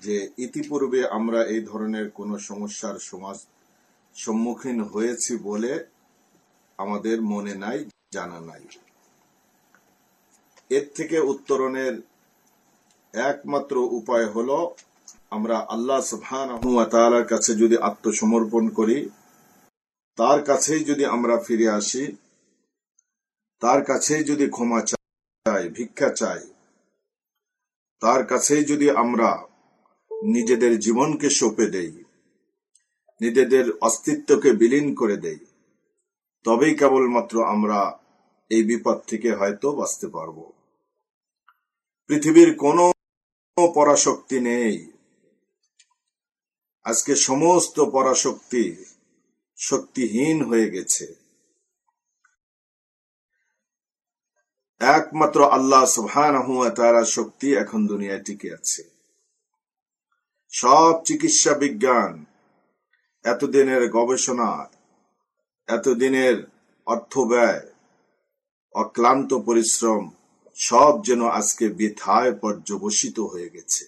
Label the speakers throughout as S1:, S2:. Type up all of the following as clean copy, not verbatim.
S1: যে ইতিপূর্বে আমরা এই ধরনের কোন সমস্যার সম্মুখীন হয়েছি বলে আমাদের মনে নাই, জানা নাই। এর থেকে উত্তরণের একমাত্র উপায় হলো আমরা আল্লাহ সুবহানাহু ওয়া তাআলার কাছে যদি আত্মসমর্পণ করি, তার কাছেই যদি আমরা ফিরে আসি, তার কাছেই যদি ক্ষমা চাই, ভিক্ষা চাই, তার কাছেই যদি আমরা নিজেদের জীবনকে সঁপে দেই, নিজেদের অস্তিত্বকে বিলীন করে দেই, তবেই কেবলমাত্র আমরা এই বিপদ থেকে হয়তো বাঁচতে পারব। পৃথিবীর কোনো পরাশক্তি নেই। আজকে সমস্ত পরাশক্তি শক্তিহীন হয়ে গেছে। একমাত্র আল্লাহ সুবহানাহু ওয়া তাআলার শক্তি এখন দুনিয়ায় টিকে আছে। সব চিকিৎসা বিজ্ঞান, এতদিনের গবেষণা, এতদিনের অর্থ ব্যয়, অক্লান্ত পরিশ্রম সব যেন আজকে বৃথায় পর্যবসিত হয়ে গেছে।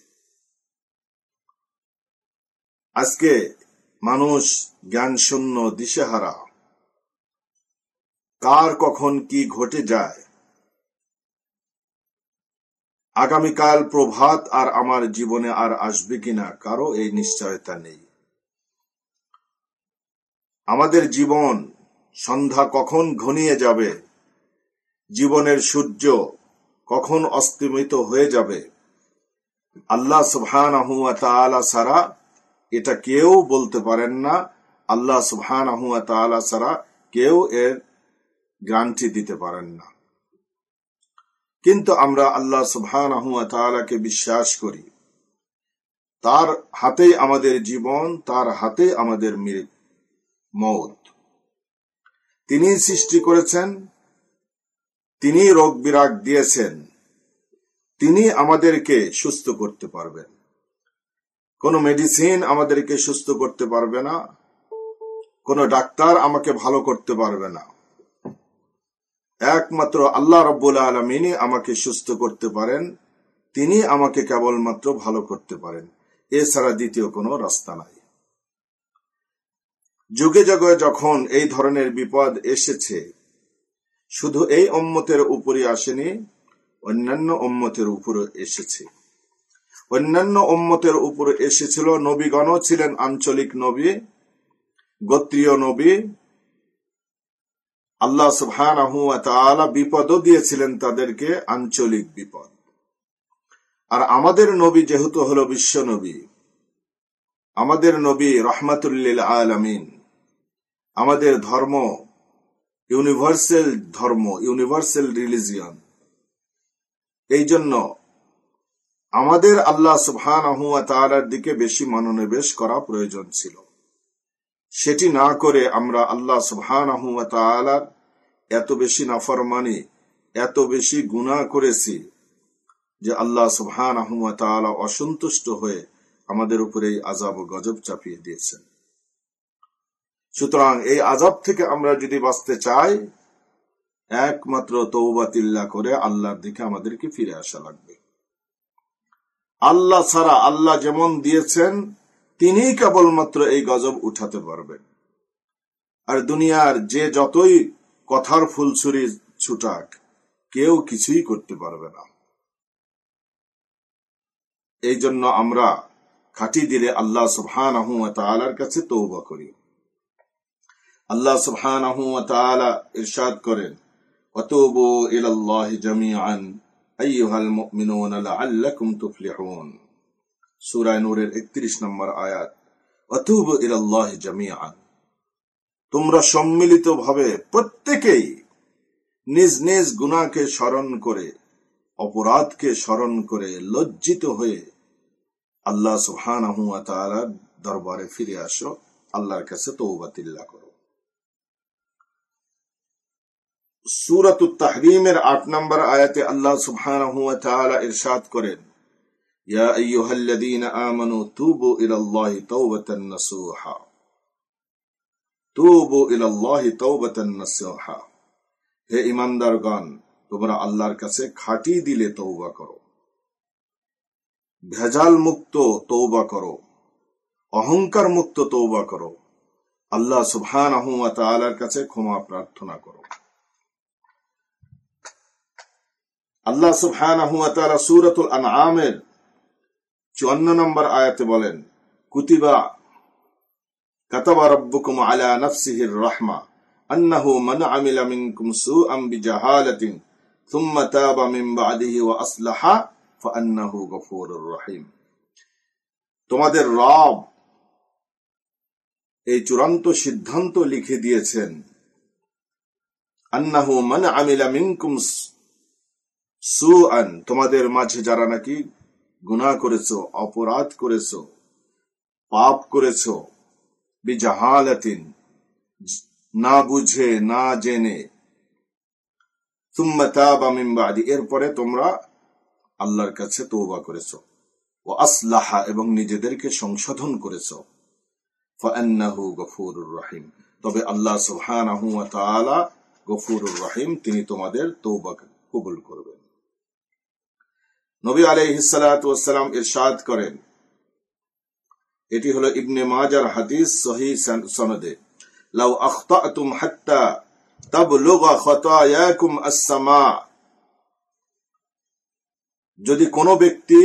S1: আজকে মানুষ জ্ঞানশূন্য, দিশেহারা। কার কখন কি ঘটে যায়, আগামীকাল প্রভাত আর আমার জীবনে আর আসবে কিনা কারো এই নিশ্চয়তা নেই। আমাদের জীবন সন্ধ্যা কখন ঘনিয়ে যাবে, জীবনের সূর্য কখন অস্তমিত হয়ে যাবে, আল্লাহ সুবহানাহু ওয়া তাআলা ছাড়া এটা কেউ বলতে পারেন না। আল্লাহ সুবহানাহু ওয়া তাআলা ছাড়া কেউ এর গ্যারান্টি দিতে পারেন না। কিন্তু আমরা আল্লাহ সুবহানাহু ওয়া তাআলাকে বিশ্বাস করি। তার হাতেই আমাদের জীবন, তার হাতেই আমাদের মওত। তিনি সৃষ্টি করেছেন, তিনি রোগ বিরাগ দিয়েছেন, তিনি আমাদেরকে সুস্থ করতে পারবেন। কোন মেডিসিন আমাদেরকে সুস্থ করতে পারবে না, কোন ডাক্তার আমাকে ভালো করতে পারবে না। একমাত্র আল্লাহ রাব্বুল আলামিনই আমাকে সুস্থ করতে পারেন, তিনি আমাকে কেবলমাত্র ভালো করতে পারেন। এছাড়া দ্বিতীয় কোনো রাস্তা নাই। যুগে যুগে যখন এই ধরনের বিপদ এসেছে, শুধু এই উম্মতের উপরই আসেনি, অন্যান্য উম্মতের উপরও এসেছে। অন্যান্য উম্মতের উপরে এসেছিল। নবীগণও ছিলেন আঞ্চলিক নবী, গোত্রীয় নবী। আল্লাহ সুবহানাহু ওয়া তাআলা বিপদও দিয়েছিলেন তাদেরকে, আঞ্চলিক বিপদ। আর আমাদের নবী যেহেতু হলো বিশ্ব নবী, আমাদের নবী রাহমাতুল লিল আলামিন, আমাদের ধর্ম ইউনিভার্সাল ধর্ম, ইউনিভার্সাল রিলিজিয়ন। এই জন্য আমাদের আল্লাহ সুবহানাহু ওয়া তাআলার দিকে বেশি মনোনিবেশ করা প্রয়োজন ছিল। সেটি না করে আমরা আল্লাহ সুবহানাহু ওয়া তাআলার এত বেশি নাফরমানি, এত বেশি গুনাহ করেছি যে আল্লাহ সুবহানাহু ওয়া তাআলা অসন্তুষ্ট হয়ে আমাদের উপরে এই আযাব ও গজব চাপিয়ে দিয়েছেন। সুতরাং এই আযাব থেকে আমরা যদি বাঁচতে চাই, একমাত্র তওবাতিল্লাহ করে আল্লাহর দিকে আমাদেরকে ফিরে আসা লাগবে। আল্লাহ ছাড়া, আল্লাহ যেমন দিয়েছেন তিনি কেবলমাত্র এই গজব উঠাতে পারবেন। আর দুনিয়ার যে যতই কথার ফুলছুরি ছুটাক, কেউ কিছুই করতে পারবে না। এই জন্য আমরা খাঁটি দিলে আল্লাহ সুবহানাহু ওয়া তাআলার কাছে তওবা করি। আল্লাহ সুবহানাহু ওয়া তাআলা ইরশাদ করেন, ওয়াতুবু ইলাল্লাহি জামিআন আইয়ুহাল মুমিনুনা লাআল্লাকুম তুফলিহুন। সূরা নূরের 31 নম্বর আয়াত। ওয়াতুবু ইলাল্লাহি জামিআন, তোমরা সম্মিলিতভাবে প্রত্যেকেই নিজ নিজ গুনাহকে স্মরণ করে, অপরাধকে স্মরণ করে লজ্জিত হয়ে আল্লাহ সুবহানাহু ওয়া তাআলার দরবারে ফিরে আসো, আল্লাহর কাছে তওবাতিল্লাহ করো। সূরাতুত তাহরীমের 8 নম্বর আয়াতে আল্লাহ সুবহানাহু ওয়া তাআলা ইরশাদ করেন, ইয়া আইয়ুহাল্লাযীনা আমানু তুবু ইলাল্লাহি তাওবাতান নাসুহা। তুবু ইলাল্লাহি তাওবাতান নাসুহা, হে ঈমানদারগণ, তোমরা আল্লাহর কাছে খাঁটি দিলে তওবা করো। ভেজাল মুক্ত তওবা করো, অহংকার মুক্ত তওবা করো, আল্লাহ সুবহানাহু ওয়া তাআলার কাছে ক্ষমা প্রার্থনা করো। আল্লাহ সুবহানাহু ওয়া তাআলা সূরাতুল আনআমের 54 নম্বর আয়াতে বলেন, কুতিবা কাতাবা রাব্বুকুম আলা নাফসিহির রাহমা আন্নাহু মান আমিলা মিনকুম সুআন বিজাহালাতিন সুম্মা তাবা মিন বা'দিহি ওয়া আসলাহা ফাআন্নাহু গফুরুর রহিম। তোমাদের রব এই চূড়ান্ত সিদ্ধান্ত লিখে দিয়েছেন, আন্নাহু মান আমিলা মিনকুম সুআন, তোমাদের মাঝে যারা নাকি গুনাহ করেছো, অপরাধ করেছো, পাপ করেছো, বিজাহালাতিন, না বুঝে না জেনে, সুম্মা তাবা মিন বা'দি, এরপরে তোমরা আল্লাহর কাছে তওবা করেছো, ওয়া আসলাহা, এবং নিজেদেরকে সংশোধন করেছো, ফাআন্নাহু গফুরুর রহিম, তবে আল্লাহ সুবহানাহু ওয়া তাআলা গফুরুর রহিম, তিনি তোমাদের তওবা কবুল করবেন। নবী আলাইহিস সালাতু ওয়াস সালাম ইরশাদ করেন, এটি হলো ইবনে মাজার হাদিস সহিহ সনদে, লাউ আখতাতুম হাত্তা তাবলুগা খতায়াকুম আস-সামা, যদি কোনো ব্যক্তি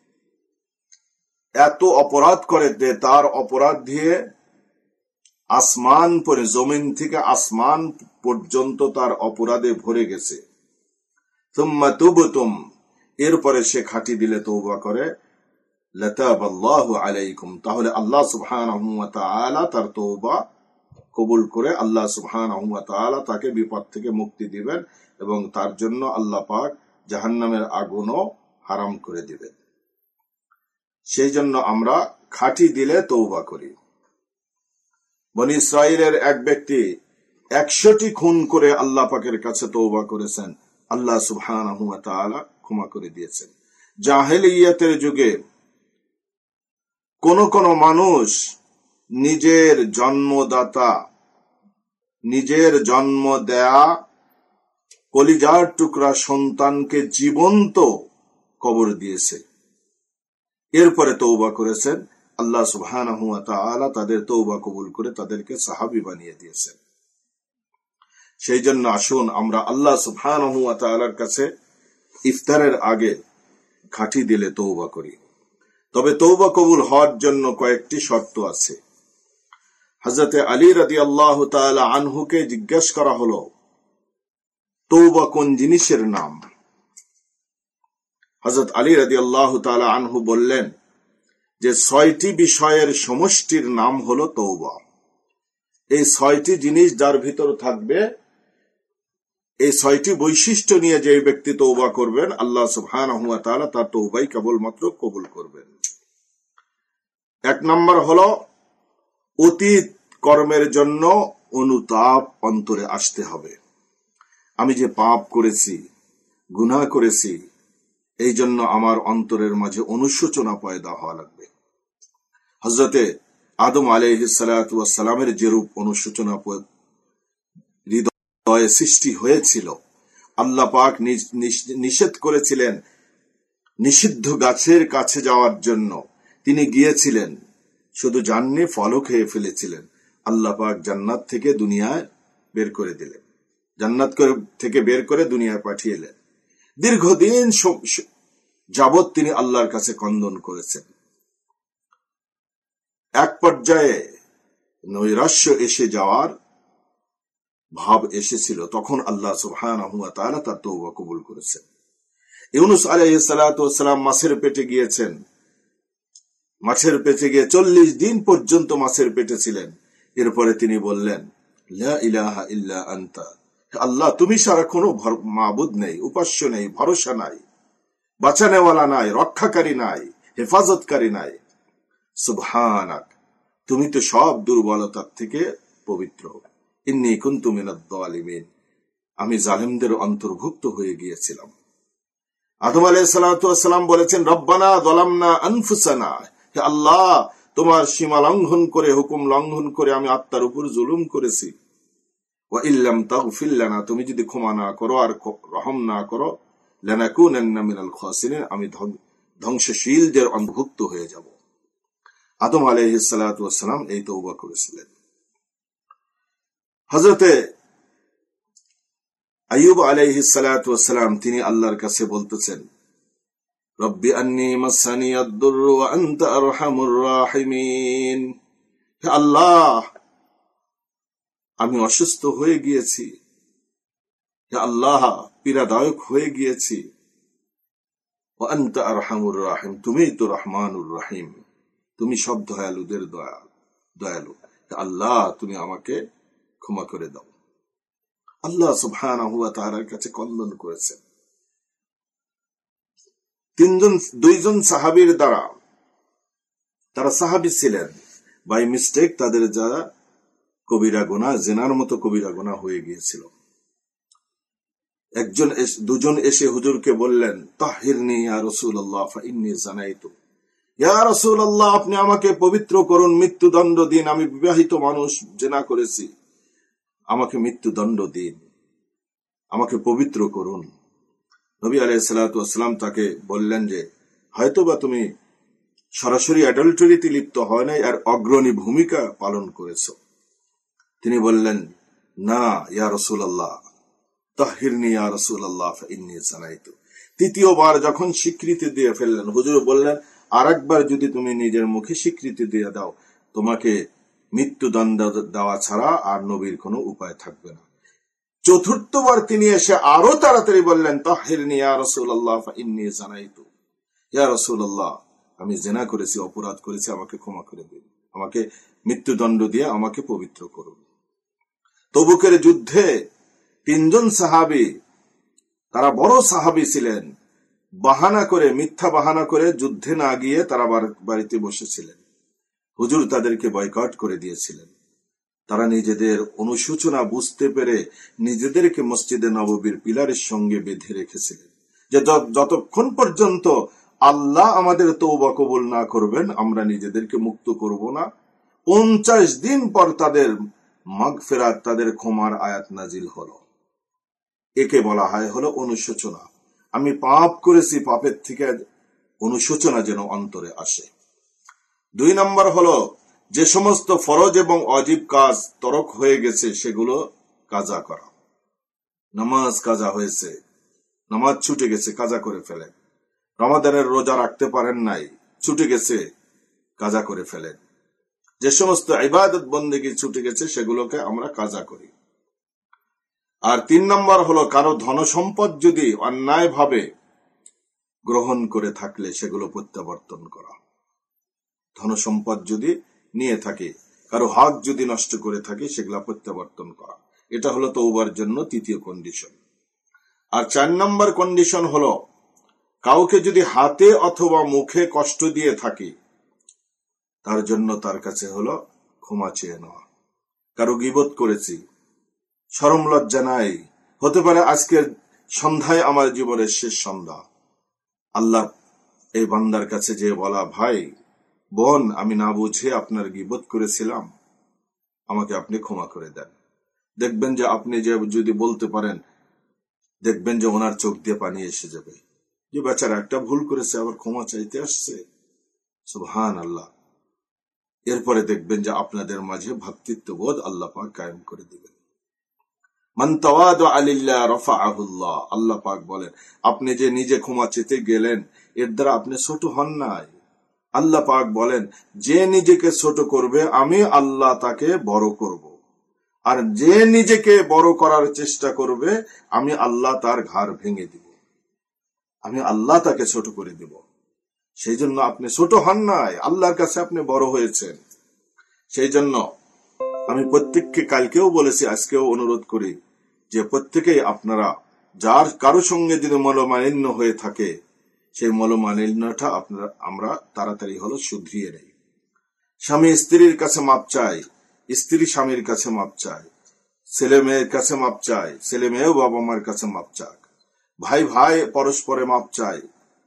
S1: এত অপরাধ করে যে তার অপরাধ দিয়ে আসমান পরে, জমিন থেকে আসমান পর্যন্ত তার অপরাধে ভরে গেছে, সুম্মা তুবতুম, এরপরে সে খাঁটি দিলে তওবা করে, লাতাবাল্লাহু আলাইকুম, তাহলে আল্লাহ সুবহানাহু ওয়া তাআলা তার তওবা কবুল করে আল্লাহ সুবহানাহু ওয়া তাআলা তাকে বিপদ থেকে মুক্তি দিবেন এবং তার জন্য আল্লাহ পাক জাহান্নামের আগুনও হারাম করে দিবেন। সেই জন্য আমরা খাঁটি দিলে তওবা করি। বনি ইসরাইলের এক ব্যক্তি 100টি খুন করে আল্লাহ পাকের কাছে তওবা করেছেন, আল্লাহ সুবহানাহু ওয়া তাআলা ক্ষমা করে দিয়েছেন। জাহেলিয়াতের যুগে কোন কোন মানুষ নিজের জন্মদাতা, নিজের জন্ম দেয়া কলিজার টুকরা সন্তানকে জীবন্ত কবর দিয়েছে, এরপরে তওবা করেছেন, আল্লাহ সুবহানাহু ওয়া তাআলা তাদের তওবা কবুল করে তাদেরকে সাহাবী বানিয়ে দিয়েছেন। সেই জন্য আসুন আমরা আল্লাহ সুবহানাহু ওয়া তাআলার কাছে ইফতারের আগে খাঁটি দিলে তওবা করি। তবে তওবা কবুল হওয়ার জন্য কয়েকটি শর্ত আছে। হযরতে আলী রাদিয়াল্লাহু তাআলা আনহুকে জিজ্ঞেস করা হলো, তওবা কোন জিনিসের নাম? হযরত আলী রাদিয়াল্লাহু তাআলা আনহু বললেন যে 6টি বিষয়ের সমষ্টির নাম হলো তওবা। এই 6টি জিনিস যার ভিতর থাকবে, এই 6টি বৈশিষ্ট্য নিয়ে যে ব্যক্তি তওবা করবেন, আল্লাহ সুবহানাহু ওয়া তাআলা তার তওবাই কেবলমাত্র কবুল করবেন। 1 নম্বর হলো অতীত কর্মের জন্য অনুতাপ অন্তরে আসতে হবে। আমি যে পাপ করেছি, গুনাহ করেছি, এই জন্য আমার অন্তরের মাঝে অনুশোচনা পয়দা হওয়া লাগবে। হযরতে আদম আলাইহিস সালাতু ওয়াস সালামের যেরূপ অনুশোচনা হৃদয়ে সৃষ্টি হয়েছিল, আল্লাহ পাক নিষেধ করেছিলেন নিষিদ্ধ গাছের কাছে যাওয়ার জন্য, তিনি গিয়েছিলেন, শুধু যাননি, ফলও খেয়ে ফেলেছিলেন। আল্লাহ পাক জান্নাত থেকে দুনিয়ায় বের করে দিলেন, জান্নাত থেকে বের করে দুনিয়ায় পাঠিয়ে এলেন। দীর্ঘদিন যাবৎ তিনি আল্লাহর কাছে ক্রন্দন করেছেন। এক পর্যায়ে নৈরাশ্য এসে যাওয়ার ভাব এসেছিল, তখন আল্লাহ সুবহানাহু ওয়া তাআলা তার তওবা কবুল করেছেন। ইউনূস আলাইহিস সালাতু ওয়াস সালাম মাছের পেটে গিয়েছেন, মাছের পেটে গিয়ে 40 দিন পর্যন্ত মাছের পেটে ছিলেন। এরপরে তিনি বললেন, লা ইলাহা ইল্লা আনতা, আল্লাহ তুমি ছাড়া কোনো মাবুদ নেই, উপাস্য নেই, ভরসা নাই, বাঁচানেওয়ালা নাই, রক্ষাকারী নাই, হেফাজতকারী নাই। সুবহানাক, তুমি তো সব দুর্বলতার থেকে পবিত্র। ইন্নী কুনতু মিনাজ জালিমিন, আমি জালেমদের অন্তর্ভুক্ত হয়ে গিয়েছিলাম। আদম আলাইহিস সালাতু ওয়াস সালাম বলেছেন, রব্বানা যালামনা আনফুসানা, হে আল্লাহ তোমার সীমা লঙ্ঘন করে, হুকুম লঙ্ঘন করে আমি আত্মার উপর জুলুম করেছি। ওয়া ইল্লাম তাগফির লানা, তুমি যদি ক্ষমা না করো আর রহম না করো, লানাকুনান্না মিনাল খাসিরিন, আমি ধ্বংসশীলদের অন্তর্ভুক্ত হয়ে যাব। আদম আলাইহিস সালাতু ওয়াস সালাম এই তওবা করেছিলেন। হযরতে আইয়ুব আলাইহিস সালাতু ওয়াস সালাম তিনি আল্লাহর কাছে বলতেছেন, রব্বি আন্নী মাসানিয়াদ দুররু ওয়া আনতা আরহামুর রাহিমিন। হে আল্লাহ, আমি অসুস্থ হয়ে গিয়েছি, হে আল্লাহ পীড়াদায়ক হয়ে গিয়েছি, ওয়া আনতা আরহামুর রাহিম, তুমিই তো রহমানুর রহিম, তুমি সব দয়ালুদের দয়ালু। হে আল্লাহ, তুমি আমাকে ক্ষমা করে দাও। আল্লাহ সুবহানাহু ওয়া তাআলার কাছে ক্রন্দন করেছেন। দুইজন সাহাবীর দ্বারা, তারা সাহাবী ছিলেন, বাই মিস্টেক তাদের যারা কবিরা গুনাহ, জিনার মতো কবিরা গুনাহ হয়ে গিয়েছিল। দুজন এসে হুজুরকে বললেন, তাহহিরনি ইয়া রাসূলুল্লাহ ফাইন্নী জানাইতু। ইয়া রাসূলুল্লাহ, আপনি আমাকে পবিত্র করুন, মৃত্যুদণ্ড দিন, আমি বিবাহিত মানুষ, জিনা করেছি, আমাকে মৃত্যুদণ্ড দিন, আমাকে পবিত্র করুন। নবী আলাইহিস সালাতু ওয়াস সালাম তাকে বললেন যে হয়তোবা তুমি সরাসরি অ্যাডাল্টারিতে লিপ্ত হয় নাই, আর অগ্রণী ভূমিকা পালন করেছ। তিনি বললেন, না ইয়া রাসূলুল্লাহ, তাহহিরনি ইয়া রাসূলুল্লাহ ফাইন্নী জানাইতু। তৃতীয়বার যখন স্বীকৃতি দিয়ে ফেললেন, হুজুর বললেন, আরেকবার যদি তুমি নিজের মুখে স্বীকৃতি দিয়ে দাও, তোমাকে মৃত্যুদণ্ড দেওয়া ছাড়া আর নবীর কোনো উপায় থাকবে না। চতুর্থবার তিনি এসে আরো তাড়াতাড়ি বললেন, তাহহিরনি ইয়া রাসূলুল্লাহ ফাইন্নী জানাইতু। ইয়া রাসূলুল্লাহ, আমি জিনা করেছি, অপরাধ করেছি, আমাকে ক্ষমা করে দিন, আমাকে মৃত্যুদণ্ড দিয়ে আমাকে পবিত্র করুন। তবুকের যুদ্ধে তিনজন সাহাবী, তারা বড় সাহাবী ছিলেন, মিথ্যা বাহানা করে যুদ্ধে না গিয়ে তারা বাড়িতে বসেছিলেন। হুজুর তাদেরকে বয়কট করে দিয়েছিলেন। তারা নিজেদের অনুশোচনা বুঝতে পেরে নিজেদেরকে মসজিদে নববীর পিলারের সঙ্গে বেঁধে রেখেছিলেন, যে যতক্ষণ পর্যন্ত আল্লাহ আমাদের তওবা কবুল না করবেন, আমরা নিজেদেরকে মুক্ত করব না। 50 দিন পর তাদের মাগফিরাত, তাদের ক্ষমার আয়াত নাজিল হলো। একে বলা হলো অনুশোচনা। আমি পাপ করেছি, পাপের থেকে অনুশোচনা যেন অন্তরে আসে। 2 নম্বর হলো, যে সমস্ত ফরজ এবং ওয়াজিব কাজ তরক হয়ে গেছে সেগুলো কাজা করা। নামাজ কাজা হয়েছে, নামাজ ছুটে গেছে, কাজা করে ফেলেন। রমাদানের রোজা রাখতে পারেন নাই, ছুটে গেছে, কাজা করে ফেলেন। যে সমস্ত ইবাদত বন্দেগী ছুটে গেছে সেগুলোকে আমরা কাজা করি। আর 3 নম্বর হলো, কারো ধন সম্পদ যদি অন্যায় ভাবে গ্রহণ করে থাকলে সেগুলো প্রত্যাবর্তন করা। ধন সম্পদ যদি নিয়ে থাকে, কারো হক যদি নষ্ট করে থাকে, সেগুলা প্রত্যাবর্তন করা। এটা হলো তওবার জন্য 3য় কন্ডিশন। আর 4 নম্বর কন্ডিশন হলো, কাউকে যদি হাতে অথবা মুখে কষ্ট দিয়ে থাকি, তার জন্য তার কাছে হলো ক্ষমা চেয়ে নেওয়া। কারো গীবত করেছি, শরম লজ্জা নাই, হতে পারে আজকের সন্ধ্যায় আমার জীবনের শেষ সন্ধ্যা, আল্লাহ এই বান্দার কাছে যে বলা, ভাই বোন, আমি না বুঝে আপনার গীবত করেছিলাম, আমাকে আপনি ক্ষমা করে দেন। দেখবেন যে আপনি যে যদি বলতে পারেন, দেখবেন যে ওনার চোখ দিয়ে পানি এসে যাবে, যে বেচারা একটা ভুল করেছে, আবার ক্ষমা চাইতে আসছে, সুবহানাল্লাহ। এরপরে দেখবেন যে আপনাদের মাঝে ভ্রাতৃত্ববোধ আল্লাহ পাক কায়েম করে দিবেন। মান তাওয়াদা লিল্লাহ রাফাআহুল্লাহ, আল্লাহ পাক বলেন, আপনি যে নিজে ক্ষমা চেতে গেলেন, এর দ্বারা আপনি ছোট হন নাই। আল্লাহ পাক বলেন, যে নিজেকে ছোট করবে আমি আল্লাহ তাকে বড় করব, আর যে নিজেকে বড় করার চেষ্টা করবে আমি আল্লাহ তার ঘাড় ভেঙে দিব, আমি আল্লাহ তাকে ছোট করে দিব। সেই জন্য আপনি ছোট হন নাই, আল্লাহর কাছে আপনি বড় হয়েছেন। সেই জন্য আমি প্রত্যেককে কালকেও বলেছি, আজকেও অনুরোধ করি যে প্রত্যেকেই আপনারা যার কারো সঙ্গে যদি মনোমালিন্য হয়ে থাকে, সেই মনোমালিন্যটা আমরা তাড়াতাড়ি হলো শুধরিয়ে নেই। স্বামী স্ত্রীর কাছে মাপ চায়, স্ত্রী স্বামীর কাছে মাপ চায়, ছেলে মেয়ের কাছে মাপ চায়, ছেলে মেয়েও বাবা মার কাছে মাপ চায়, ভাই ভাই পরস্পরে মাপ চায়।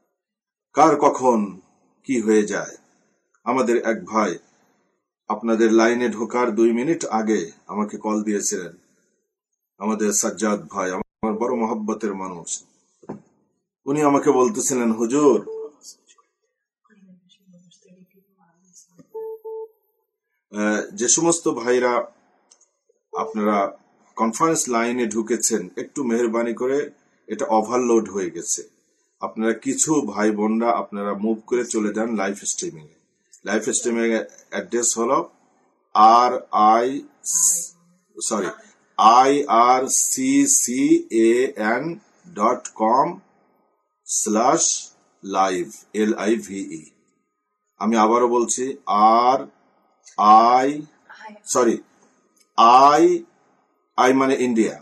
S1: কার কখন কি হয়ে যায়। আমাদের এক ভাই আপনাদের লাইনে ঢোকার 2 মিনিট আগে আমাকে কল দিয়েছিলেন, আমাদের সাজ্জাদ ভাই, আমার বড় মহব্বতের মানুষ। উনি আমাকে বলতেছিলেন, হুজুর যে সমস্ত ভাইরা আপনারা কনফারেন্স লাইনে ঢুকেছেন, একটু মেহরবানি করে, এটা ওভারলোড হয়ে গেছে। আপনারা কিছু ভাই বোনরা আপনারা মুভ করে চলে যান লাইভ স্ট্রিমিং এ। লাইভ স্ট্রিমিং এর অ্যাড্রেস হলো irccan.com/live LIVE। আমি আবারও বলছি, I মানে ইন্ডিয়া,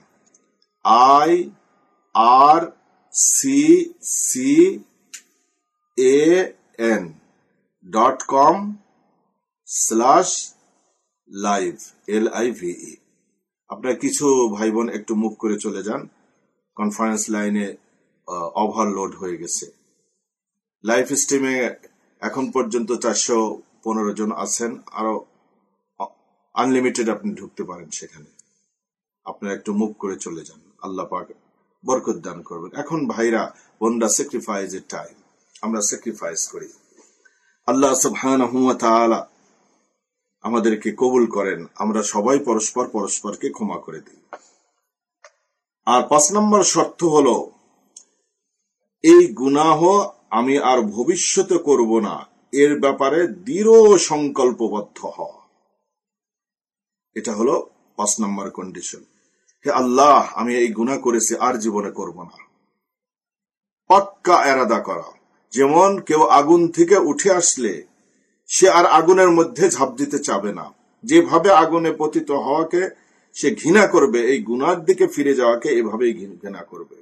S1: irccan.com/live LIVE। আপনারা কিছু ভাই বোন একটু মুভ করে চলে যান, কনফারেন্স লাইনে ওভারলোড হয়ে গেছে। লাইভ স্ট্রিমে এখন পর্যন্ত 415 জন আছেন, আরো আনলিমিটেড আপনি ঢুকতে পারেন সেখানে। আপনারা একটু মুভ করে চলে যান, আল্লাহ পাক বরকত দান করবেন। এখন ভাইরা বোনরা, স্যাক্রিফাইসের টাইম, আমরা স্যাক্রিফাইস করি। আল্লাহ সুবহানাহু ওয়া তাআলা আমাদেরকে কবুল করেন, আমরা সবাই পরস্পরকে ক্ষমা করে দিই। আর 5 নম্বর শর্ত হলো, এই গুনাহ আমি আর ভবিষ্যতে করব না, এর ব্যাপারে দৃঢ় সংকল্পবদ্ধ হওয়া। এটা হলো 5 নম্বর কন্ডিশন। হে আল্লাহ, আমি এই গুনাহ করেছি, আর জীবনে করব না। পাক্কা এরাদা করা। যেমন কেউ আগুন থেকে উঠে আসলে সে আর আগুনের মধ্যে ঝাঁপ দিতে চাবে না, যেভাবে আগুনে পতিত হওয়াকে সে ঘৃণা করবে, এই গুনার দিকে ফিরে যাওয়াকে এভাবেই ঘৃণা করবে।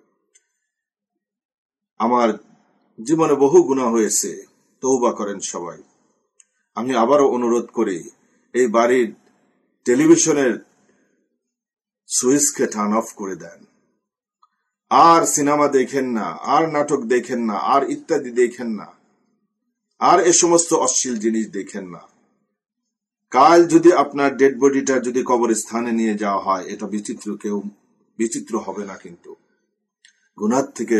S1: আমার জীবনে বহু গুনাহ হয়েছে, তওবা করেন সবাই। আমি আবারও অনুরোধ করি, এই বাড়ির টেলিভিশনের সুইচকে টার্ন অফ করে দেন। আর সিনেমা দেখেন না, আর নাটক দেখেন না, আর ইত্যাদি দেখেন না, আর এ সমস্ত অশ্লীল জিনিস দেখেন না। কাল যদি আপনার ডেড বডিটা যদি কবরস্থানে নিয়ে যাওয়া হয়, এটা বিচিত্র হবে না। কিন্তু গুনাহ থেকে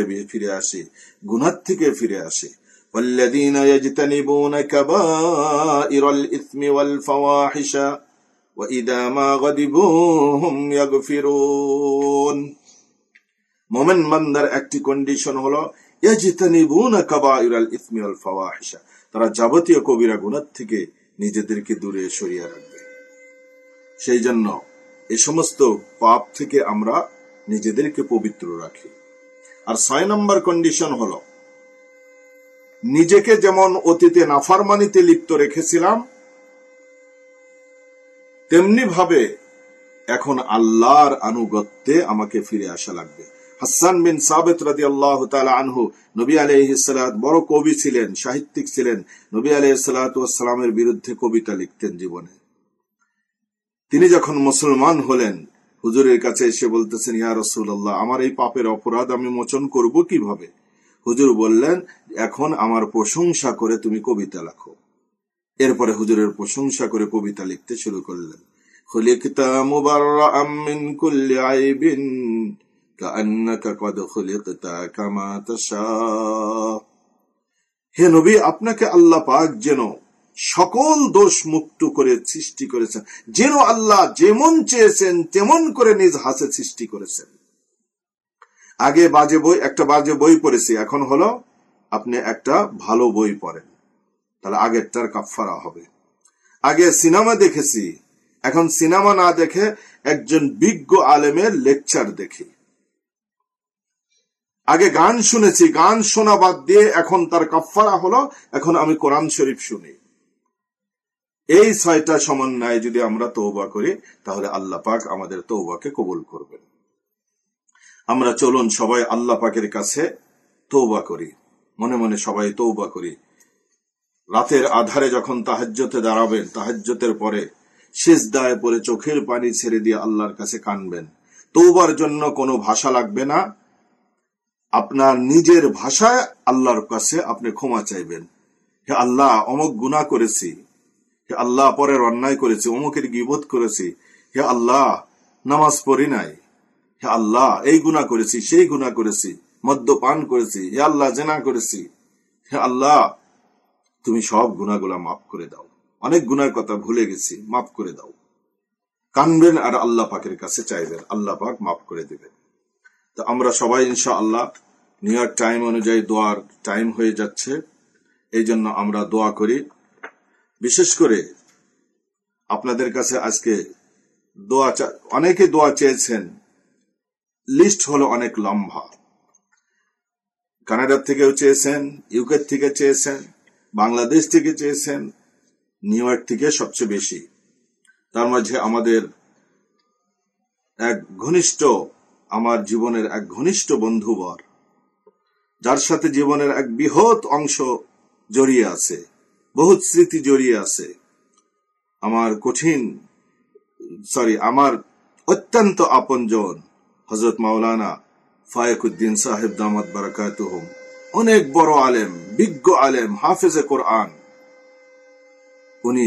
S1: ফিরে আসি। والذين يجتنبون كبائر الإثم والفواحش وإذا ما غضبوا هم يغفرون। মোমেন বান্দার একটি কন্ডিশন হলো ইয়াজতানিবুনা কাবাইরাল ইসমি ওয়াল ফাওয়াহিশ, তারা যাবতীয় কবিরা গুনাহ থেকে নিজেদেরকে দূরে সরিয়ে রাখবে। সেই জন্য এই সমস্ত পাপ থেকে আমরা নিজেদেরকে পবিত্র রাখি। আর 6 নম্বর কন্ডিশন হলো, নিজেকে যেমন অতীতে নাফরমানিতে লিপ্ত রেখেছিলাম, তেমনি ভাবে এখন আল্লাহর আনুগত্যে আমাকে ফিরে আসা লাগবে। হাসান বিন সাবিত রাদিয়াল্লাহু তাআলা আনহু, নবী আলাইহিস সালাত, বড় কবি ছিলেন, সাহিত্যিক ছিলেন। নবী আলাইহিস সালাতু ওয়াস সালামের বিরুদ্ধে কবিতা লিখতেন জীবনে। তিনি যখন মুসলমান হলেন, হুজুরের কাছে এসে বলতেছেন, ইয়া রাসূলুল্লাহ, আমার এই পাপের অপরাধ আমি মোচন করব কিভাবে? হুজুর বললেন, এখন আমার প্রশংসা করে তুমি কবিতা লেখো। এরপরে হুজুরের প্রশংসা করে কবিতা লিখতে শুরু করলেন। খুলিকতা মুবাররাআম মিন কুল্লি আইবিন কাআন্নাকা কদ খুলিকতা কামা তাশা। হে নবী, আপনাকে আল্লাহ পাক যেন সকল দোষ মুক্ত করে সৃষ্টি করেছেন, যেন আল্লাহ যেমন চেয়েছেন তেমন করে নিজ হাতে সৃষ্টি করেছেন। আগে একটা বাজে বই পড়েছি, এখন হলো আপনি একটা ভালো বই পড়েন, তাহলে আগেরটার কাফফারা হবে। আগে সিনেমা দেখেছি, এখন সিনেমা না দেখে একজন বিজ্ঞ আলেমের লেকচার দেখি। আগে গান শুনেছি, গান শোনা বাদ দিয়ে এখন তার কাফফারা হলো এখন আমি কোরআন শরীফ শুনি। এই 6টা সমন্বয়ে যদি আমরা তওবা করি, তাহলে আল্লাহ পাক আমাদের তওবাকে কবুল করবেন। আমরা চলুন সবাই আল্লাহ পাকের কাছে তওবা করি, মনে মনে সবাই তওবা করি। রাতের আধারে যখন তাহাজ্জুদে দাঁড়াবেন, তাহাজ্জুদের পরে সিজদায় পড়ে চোখের পানি ছেড়ে দিয়ে আল্লাহর কাছে কাঁদবেন। তওবার জন্য কোনো ভাষা লাগবে না, আপনার নিজের ভাষায় আল্লাহর কাছে আপনি ক্ষমা চাইবেন। হে আল্লাহ, অমুক গুনাহ করেছি, হে আল্লাহ পরের অন্যায় করেছি, অমুকের গীবত করেছি, হে আল্লাহ নামাজ পড়ি নাই, হে আল্লাহ এই গুনাহ করেছি, সেই গুনাহ করেছি, মদ্যপান করেছি, হে আল্লাহ জিনা করেছি, হে আল্লাহ তুমি সব গুনাহগুলা মাফ করে দাও। অনেক গুনার কথা ভুলে গেছি, মাফ করে দাও। কানবেন আর আল্লাহ পাকের কাছে চাইবেন, আল্লাহ পাক মাফ করে দিবেন। তো আমরা সবাই ইনশাআল্লাহ নিউ ইয়র্ক টাইম অনুযায়ী দোয়ার টাইম হয়ে যাচ্ছে, এই জন্য আমরা দোয়া করি। বিশেষ করে আপনাদের কাছে আজকে অনেকে দোয়া চেয়েছেন, লিস্ট হলো অনেক লম্বা। কানাডা থেকেও চেয়েছেন, ইউকে থেকে চেয়েছেন, বাংলাদেশ থেকে চেয়েছেন, নিউ ইয়র্ক থেকে সবচেয়ে বেশি। তার মাঝে আমাদের এক ঘনিষ্ঠ, আমার জীবনের এক ঘনিষ্ঠ বন্ধুবর, যার সাথে জীবনের এক বৃহৎ অংশ জড়িয়ে আছে, বহুত স্মৃতি জড়িয়ে আছে, আমার অত্যন্ত আপনজন হযরত মাওলানা ফায়েকুদ্দিন সাহেব দামাত বারাকাতুহুম, অনেক বড় আলেম, বিজ্ঞ আলেম, হাফেজে কোরআন। উনি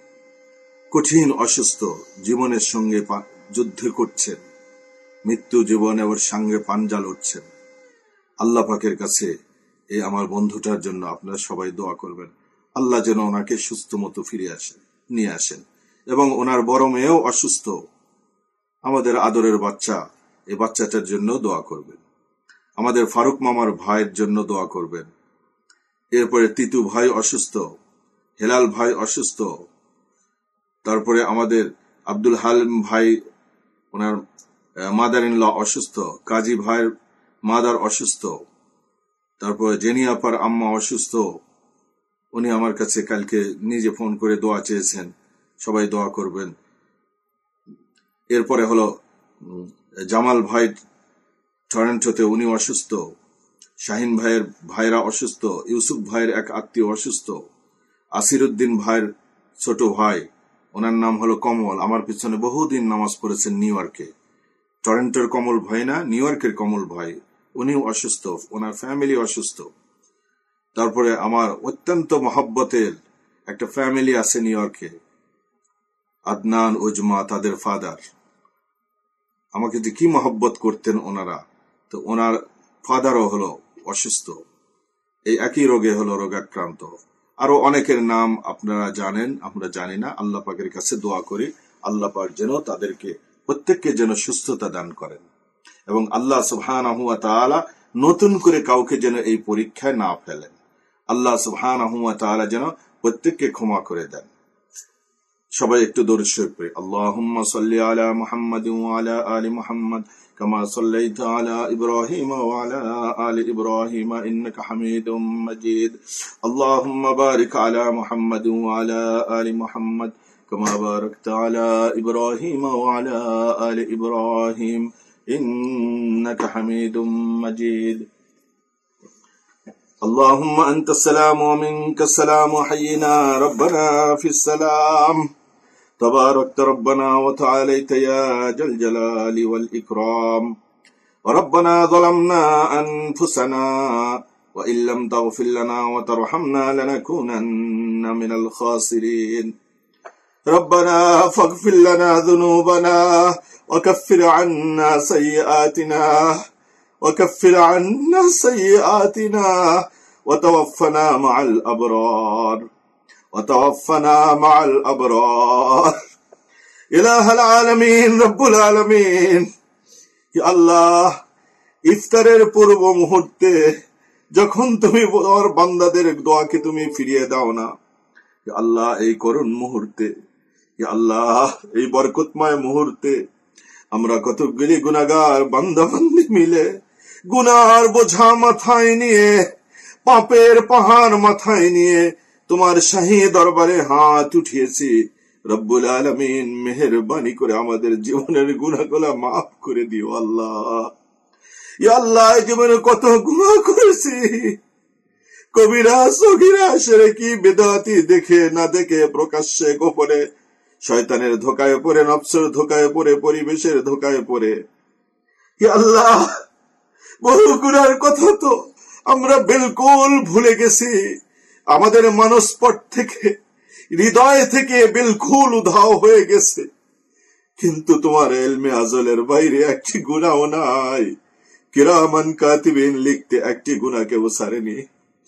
S1: কঠিন অসুস্থ, জীবনের সঙ্গে যুদ্ধ করছেন, মৃত্যু জীবনে ওর সঙ্গে পাঞ্জা লড়ছেন। আল্লাহ পাকের কাছে এই আমার বন্ধুটার জন্য আপনারা সবাই দোয়া করবেন, আল্লাহ যেন ওনাকে সুস্থ মতো নিয়ে আসেন। এবং ওনার বড় মেয়েও অসুস্থ, আমাদের আদরের বাচ্চা, এই বাচ্চাটার জন্য দোয়া করবেন। আমাদের ফারুক মামার ভাইয়ের জন্য দোয়া করবেন। এরপরে তিতু ভাই অসুস্থ, হেলাল ভাই অসুস্থ, তারপরে আমাদের আব্দুল হালিম ভাই, ওনার মাদার ইন ল অসুস্থ, কাজী ভাইয়ের মাদার অসুস্থ, তারপরে জেনি আপার আম্মা অসুস্থ। উনি আমার কাছে কালকে নিজে ফোন করে দোয়া চেয়েছেন, সবাই দোয়া করবেন। এরপরে হলো জামাল ভাই টরন্টোতে, উনি অসুস্থ, শাহিন ভাইয়ের ভাইরা অসুস্থ, ইউসুফ ভাইয়ের এক আত্মীয় অসুস্থ, আসির উদ্দিন ভাইয়ের ছোট ভাই, ওনার নাম হলো কমল, আমার পিছনে বহুদিন নামাজ পড়েছেন নিউ ইয়র্কে। টরন্টোর কমল ভাই না, নিউ ইয়র্কের কমল ভাই, উনিও অসুস্থ, ওনার ফ্যামিলি অসুস্থ। তারপরে আমার অত্যন্ত মহব্বতের একটা ফ্যামিলি আছে নিউ ইয়র্কে, আদনান উজমা, তাদের ফাদার, আমাকে যে কি মহব্বত করতেন ওনারা, তো ওনার ফাদারও হলো অসুস্থ, এই একই রোগে হলো রোগাক্রান্ত। আরো অনেকের নাম আপনারা জানেন, আমরা জানি না। আল্লাহ পাকের কাছে দোয়া করি, আল্লাহ পাক যেন তাদেরকে প্রত্যেককে যেন সুস্থতা দান করেন, এবং আল্লাহ সুবহানাহু ওয়া তাআলা নতুন করে কাউকে যেন এই পরীক্ষায় না ফেলেন। আল্লাহ সুবহানাহু ওয়া তাআলা যেন প্রত্যেককে ক্ষমা করে দেন। সবাই একটু দরুদ শরীফ পড়ি। আল্লাহুম্মা সাল্লি আলা মুহাম্মাদিন ওয়া আলা আলি মুহাম্মাদ কামা সাল্লাইতা আলা ইব্রাহিম ওয়া আলা আলি ইব্রাহিম ইন্নাকা হামিদুম মাজিদ। আল্লাহুম্মা বারিক আলা মুহাম্মাদিন ওয়া আলা আলি মুহাম্মাদ কামা বারাকতা আলা ইব্রাহিম ওয়া আলা আলি ইব্রাহিম ইন্নাকা হামিদুম মাজিদ। اللهم أنت السلام ومنك السلام، حينا ربنا في السلام، تباركت ربنا وتعاليت يا ذا الجلال والإكرام. وربنا ظلمنا أنفسنا وإن لم تغفر لنا وترحمنا لنكونن من الخاسرين. ربنا فاغفر لنا ذنوبنا وكفر عنا سيئاتنا وتوفنا مع الأبرار. إله العالمين رب العالمين, আল্লাহ, ইফতারের পূর্ব মুহূর্তে যখন তুমি তোমার বান্দাদের দোয়াকে তুমি ফিরিয়ে দাও না, আল্লাহ, এই করুণ মুহূর্তে, আল্লাহ, এই বরকতময় মুহূর্তে আমরা কতগুলি গুনাহগার বান্দা-বান্দি মিলে গুনার বোঝা মাথায় নিয়ে, পাপের পাহাড় মাথায় নিয়ে তোমার শাহী দরবারে হাত উঠিয়েছি। রব্বুল আলামিন, মেহেরবানি করে আমাদের জীবনের গুনাহগুলো মাফ করে দিও আল্লাহ। ইয়া আল্লাহ, জীবনে কত গুনাহ করেছি, কবিরা সগীরা শিরকি বিদআতি দেখে না দেখে, প্রকাশ্যে গোপনে, শয়তানের ধোঁকায় পড়ে, নফসের ধোঁকায় পড়ে, পরিবেশের ধোঁকায় পড়ে। ইয়া আল্লাহ, বহু গুনার কথা তো আমরা বিলকুল ভুলে গেছি, আমাদের মানসপট থেকে, হৃদয় থেকে বিলকুল উধাও হয়ে গেছে। কিন্তু তোমার ইলমে আজলের বাইরে একটি গুনাহ নাই, কিরামান কাতিবিন লিখতে একটি গুনাহ কেউ ছাড়েনি।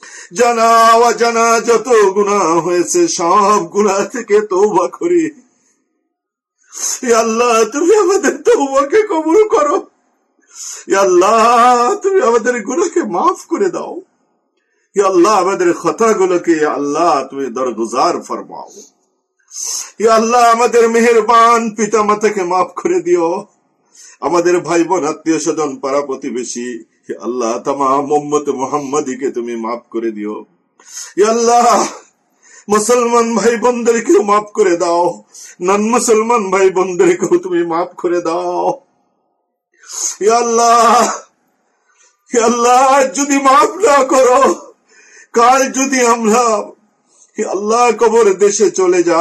S1: জানা অজানা যত গুনাহ হয়েছে সব গুনাহ থেকে তওবা করি। ইয়া আল্লাহ তুমি আমাদের তওবাকে কবুল করো। ইয়া আল্লাহ তুমি আমাদের গুনাহকে মাফ করে দাও। ইয়া আল্লাহ আমাদের খতাগুলোকে ইয়া আল্লাহ তুমি দরগুজার ফরমাও। ইয়া আল্লাহ আমাদের মেহেরবান পিতা মাতাকে মাফ করে দিও। আমাদের ভাই বোন আত্মীয় স্বজন পাড়া প্রতিবেশী ইয়া আল্লাহ তামাম উম্মত মুহাম্মাদীকে তুমি মাফ করে দিও। ইয়া আল্লাহ মুসলমান ভাই বোনদেরকেও মাফ করে দাও, নন মুসলমান ভাই বোনদেরকেও তুমি মাফ করে দাও। ইয়া আল্লাহ, ইয়া আল্লাহ যদি মাফ না করো, কাল যদি আমরা ইয়া আল্লাহ কবর দেশে চলে যা,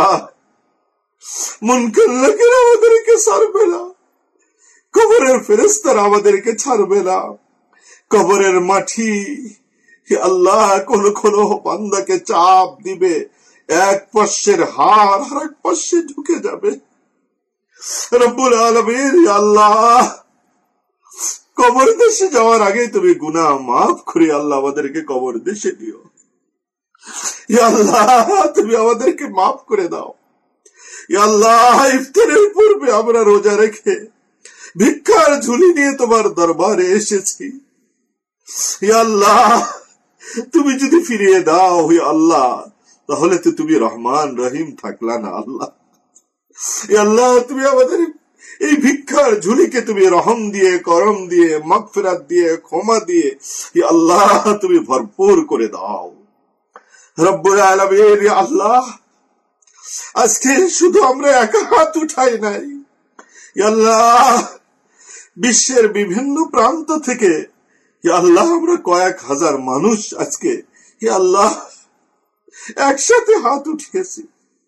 S1: মুনকার লোকেরা আমাদেরকে ছাড়বে না, কবরের ফেরেশতারা আমাদেরকে ছাড়বে না। কবরের মাটি আল্লাহ কোন কোন বান্দাকে চাপ দিবে, এক পাশের হাড় আর এক পাশে ঢুকে যাবে। রব্বুল আলামিন আল্লাহ কবর দেশে যাওয়ার আগে তুমি গুনাহ মাফ করে আল্লাহ আমাদেরকে কবর দেশে দিও। ইয়া আল্লাহ তুমি আমাদেরকে মাফ করে দাও। ইয়া আল্লাহ ইফতারের পূর্বে আমরা রোজা রেখে ভিক্ষার ঝুলি নিয়ে তোমার দরবারে এসেছি। ইয়া আল্লাহ তুমি যদি ফিরিয়ে দাও ইয়া আল্লাহ, তাহলে তো তুমি রহমান রহিম থাকলা না আল্লাহ। ইয়া আল্লাহ তুমি আমাদের এই ভিক্ষার ঝুলিকে তুমি রহম দিয়ে, করম দিয়ে, মাগফিরাত দিয়ে, ক্ষমা দিয়ে ইয়া আল্লাহ তুমি ভরপুর করে দাও। রব্বুল আলামিন ইয়া আল্লাহ আজকে শুধু আমরা একা হাত উঠাই নাই, ইয়া আল্লাহ বিশ্বের বিভিন্ন প্রান্ত থেকে ইয়া আল্লাহ আমরা কয়েক হাজার মানুষ আজকে ইয়া আল্লাহ একসাথে হাত উঠিয়েছি।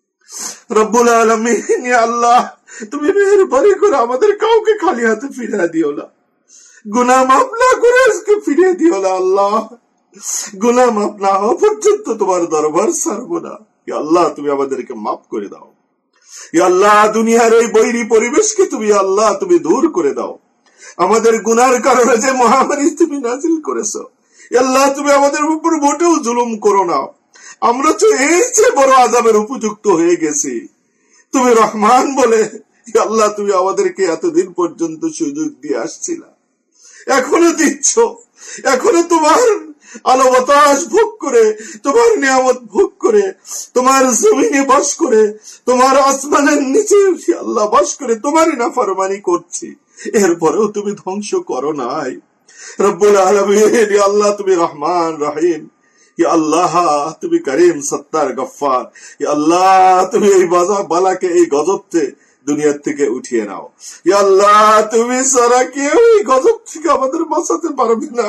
S1: রব্বুল আলামিন ইয়া আল্লাহ তুমি মেহেরবানি করে আমাদের কাউকে খালি হাতে ফিরিয়ে দিও না, গুনাহ মাফ না করে আজকে ফিরিয়ে দিও না আল্লাহ। গুনাহ মাফ না হওয়া পর্যন্ত তোমার দরবার ছাড়বো না। ইয়া আল্লাহ তুমি আমাদেরকে মাফ করে দাও। ইয়া আল্লাহ দুনিয়ার এই বৈরী পরিবেশকে তুমি আল্লাহ তুমি দূর করে দাও। আমাদের গুনার কারণে যে মহামারী তুমি নাজিল করেছো ইয়া আল্লাহ তুমি আমাদের উপর মোটেও জুলুম করো না। আমরা তো এই যে বড় আযাবের উপযুক্ত হয়ে গেছি, তুমি রহমান বলে ইয়া আল্লাহ তুমি আমাদেরকে এতদিন পর্যন্ত সুযোগ দিয়ে আসছিলা, এখনো দিচ্ছ। এখনো তোমার আলো বাতাস ভোগ করে, তোমার নিয়ামত ভোগ করে, তোমার জমিনে বাস করে, তোমার আসমানের নিচে আল্লাহ বাস করে তোমারই নাফরমানি করছি, এরপরেও তুমি ধ্বংস করো নাই। রব্বুল আলামিন ইয়া আল্লাহ তুমি রহমান রহিম, ইয়া আল্লাহ তুমি করিম সত্তার গফফার। ইয়া আল্লাহ তুমি এই বালাকে, এই গজবকে দুনিয়ার থেকে উঠিয়ে নাও। ইয়া আল্লাহ তুমি ছাড়া কেউ এই গজব থেকে আমাদের বাঁচাতে পারবে না।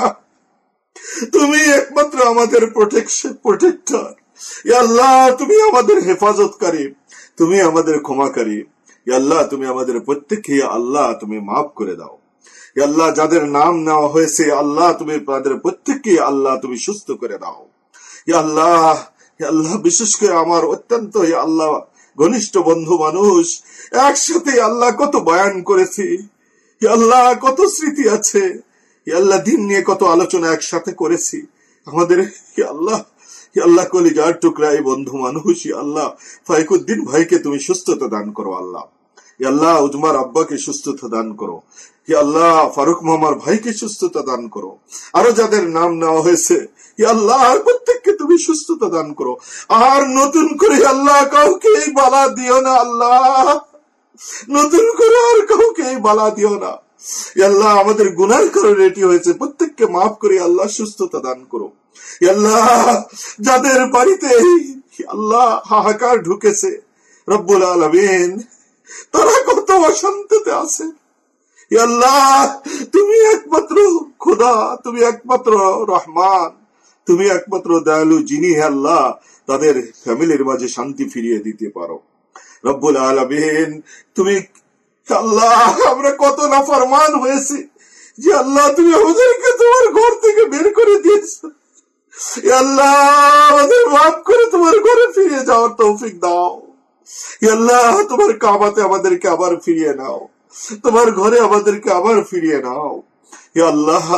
S1: তুমি একমাত্র আমাদের প্রোটেক্টর। ইয়া আল্লাহ তুমি আমাদের হেফাজতকারী, তুমি আমাদের ক্ষমাকারী। ইয়া আল্লাহ তুমি আমাদের প্রত্যেককে ইয়া আল্লাহ তুমি মাফ করে দাও। ইয়া আল্লাহ যাদের নাম নেওয়া হয়েছে আল্লাহ তুমি তাদের প্রত্যেককে আল্লাহ তুমি সুস্থ করে দাও। ইয়া আল্লাহ বিশেষ করে আমার অত্যন্ত ইয়া আল্লাহ ঘনিষ্ঠ বন্ধু মানুষ একসাথে আল্লাহ কত বয়ান করেছি, ইয়া আল্লাহ কত স্মৃতি আছে, ইয়া আল্লাহ দিন নিয়ে কত আলোচনা একসাথে করেছি। আমাদের ইয়া আল্লাহ কলিজার টুকরা এই বন্ধু মানুষ ইয়া আল্লাহ ফাইকুদ্দিন ভাইকে তুমি সুস্থতা দান করো আল্লাহ। ইয়া আল্লাহ উজমার আব্বাকে সুস্থতা দান করো। ইয়া আল্লাহ ফারুক মামার ভাইকে সুস্থতা দান করো। আরো যাদের নাম নেওয়া হয়েছে ইয়া আল্লাহ প্রত্যেককে তুমি সুস্থতা দান করো। আর নতুন করে আল্লাহ কাউকে এই বালা দিও না আল্লাহ, নতুন করে আর কাউকে এই বালা দিও না। ইয়া আল্লাহ আমাদের গুনার কারণে এটি হয়েছে, প্রত্যেককে মাফ করে আল্লাহ সুস্থতা দান করো। ইয়া আল্লাহ যাদের বাড়িতে আল্লাহ হাহাকার ঢুকেছে রব্বুল আলামিন তারা কত অশান্তিতে আছে, ইয়া আল্লাহ তুমি একমাত্র খোদা, তুমি একমাত্র রহমান, তুমি একমাত্র দয়ালু, যিনি আল্লাহ তাদের ফ্যামিলির মাঝে শান্তি ফিরিয়ে দিতে পারো। রব্বুল আলামিন তুমি আল্লাহ আমরা কত নাফরমান হয়েছি যে আল্লাহ তুমি আমাদেরকে তোমার ঘর থেকে বের করে দিয়েছো। ইয়া আল্লাহ আমাদের মাফ করে তোমার ঘরে ফিরে যাওয়ার তৌফিক দাও। ইয়া আল্লাহ তোমার কাবাতে আমাদেরকে আবার ফিরিয়ে নাও, তোমার ঘরে আমাদেরকে আবার ফিরিয়ে নাও। ইয়া আল্লাহ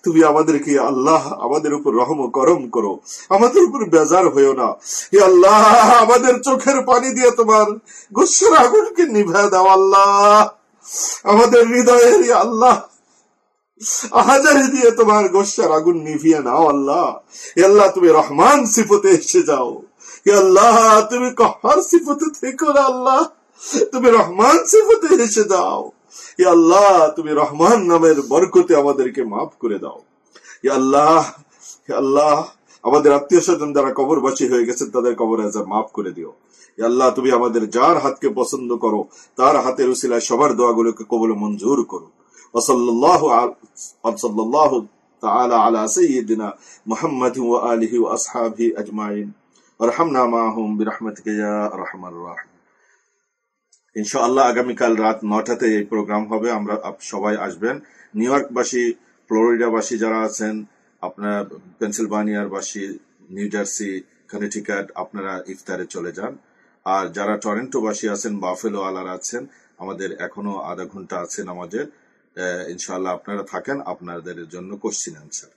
S1: তুমি আমাদেরকে আল্লাহ আমাদের উপর রহম ও করম করো, আমাদের উপর বেজার হইও না। হে আল্লাহ, আমাদের চোখের পানি দিয়ে তোমার গুস্সার আগুনকে নিভে দাও আল্লাহ। আমাদের হৃদয়ের আল্লাহ আহাজারি দিয়ে তোমার গোস্সার আগুন নিভিয়ে নাও আল্লাহ। হে আল্লাহ, তুমি রহমান সিফতে এসে যাও। হে আল্লাহ, তুমি কহার সিফতে থেকো না আল্লাহ, তুমি রহমান সিফতে এসে যাও। হে আল্লাহ, তুমি রহমান নামের বরকতে আমাদেরকে মাফ করে দাও। হে আল্লাহ, হে আল্লাহ, আমাদের আত্মীয় স্বজন যারা কবরবাসী হয়ে গেছেন তাদের কবর আযাব মাফ করে দিও। হে আল্লাহ, তুমি আমাদের যার হাতকে পছন্দ করো তার হাতের উসিলায় সবার দোয়াগুলোকে কবুল মঞ্জুর করো। সাল্লাল্লাহু তাআলা আলা সাইয়্যিদিনা মুহাম্মাদিন ওয়া আলিহি ওয়া আসহাবিহি আজমাইন ওয়ারহামনা মাআহুম বিরহমাতিকা ইয়া আরহামার রাহিমিন। ইনশাআল্লাহ আগামীকাল রাত 9টাতে এই প্রোগ্রাম হবে। আমরা সবাই আসবেন। নিউ ইয়র্কবাসী, ফ্লোরিডাবাসী যারা আছেন, আপনার পেনসিলভানিয়ার বাসী, নিউ জার্সি, কানেটিকাট, আপনারা ইফতারে চলে যান। আর যারা টরন্টোবাসী আছেন, বাফেলো আলারা আছেন, আমাদের এখনো আধা ঘন্টা আছে নামাজের। ইনশাআল্লাহ আপনারা থাকেন, আপনাদের জন্য কোশ্চিন অ্যান্সার।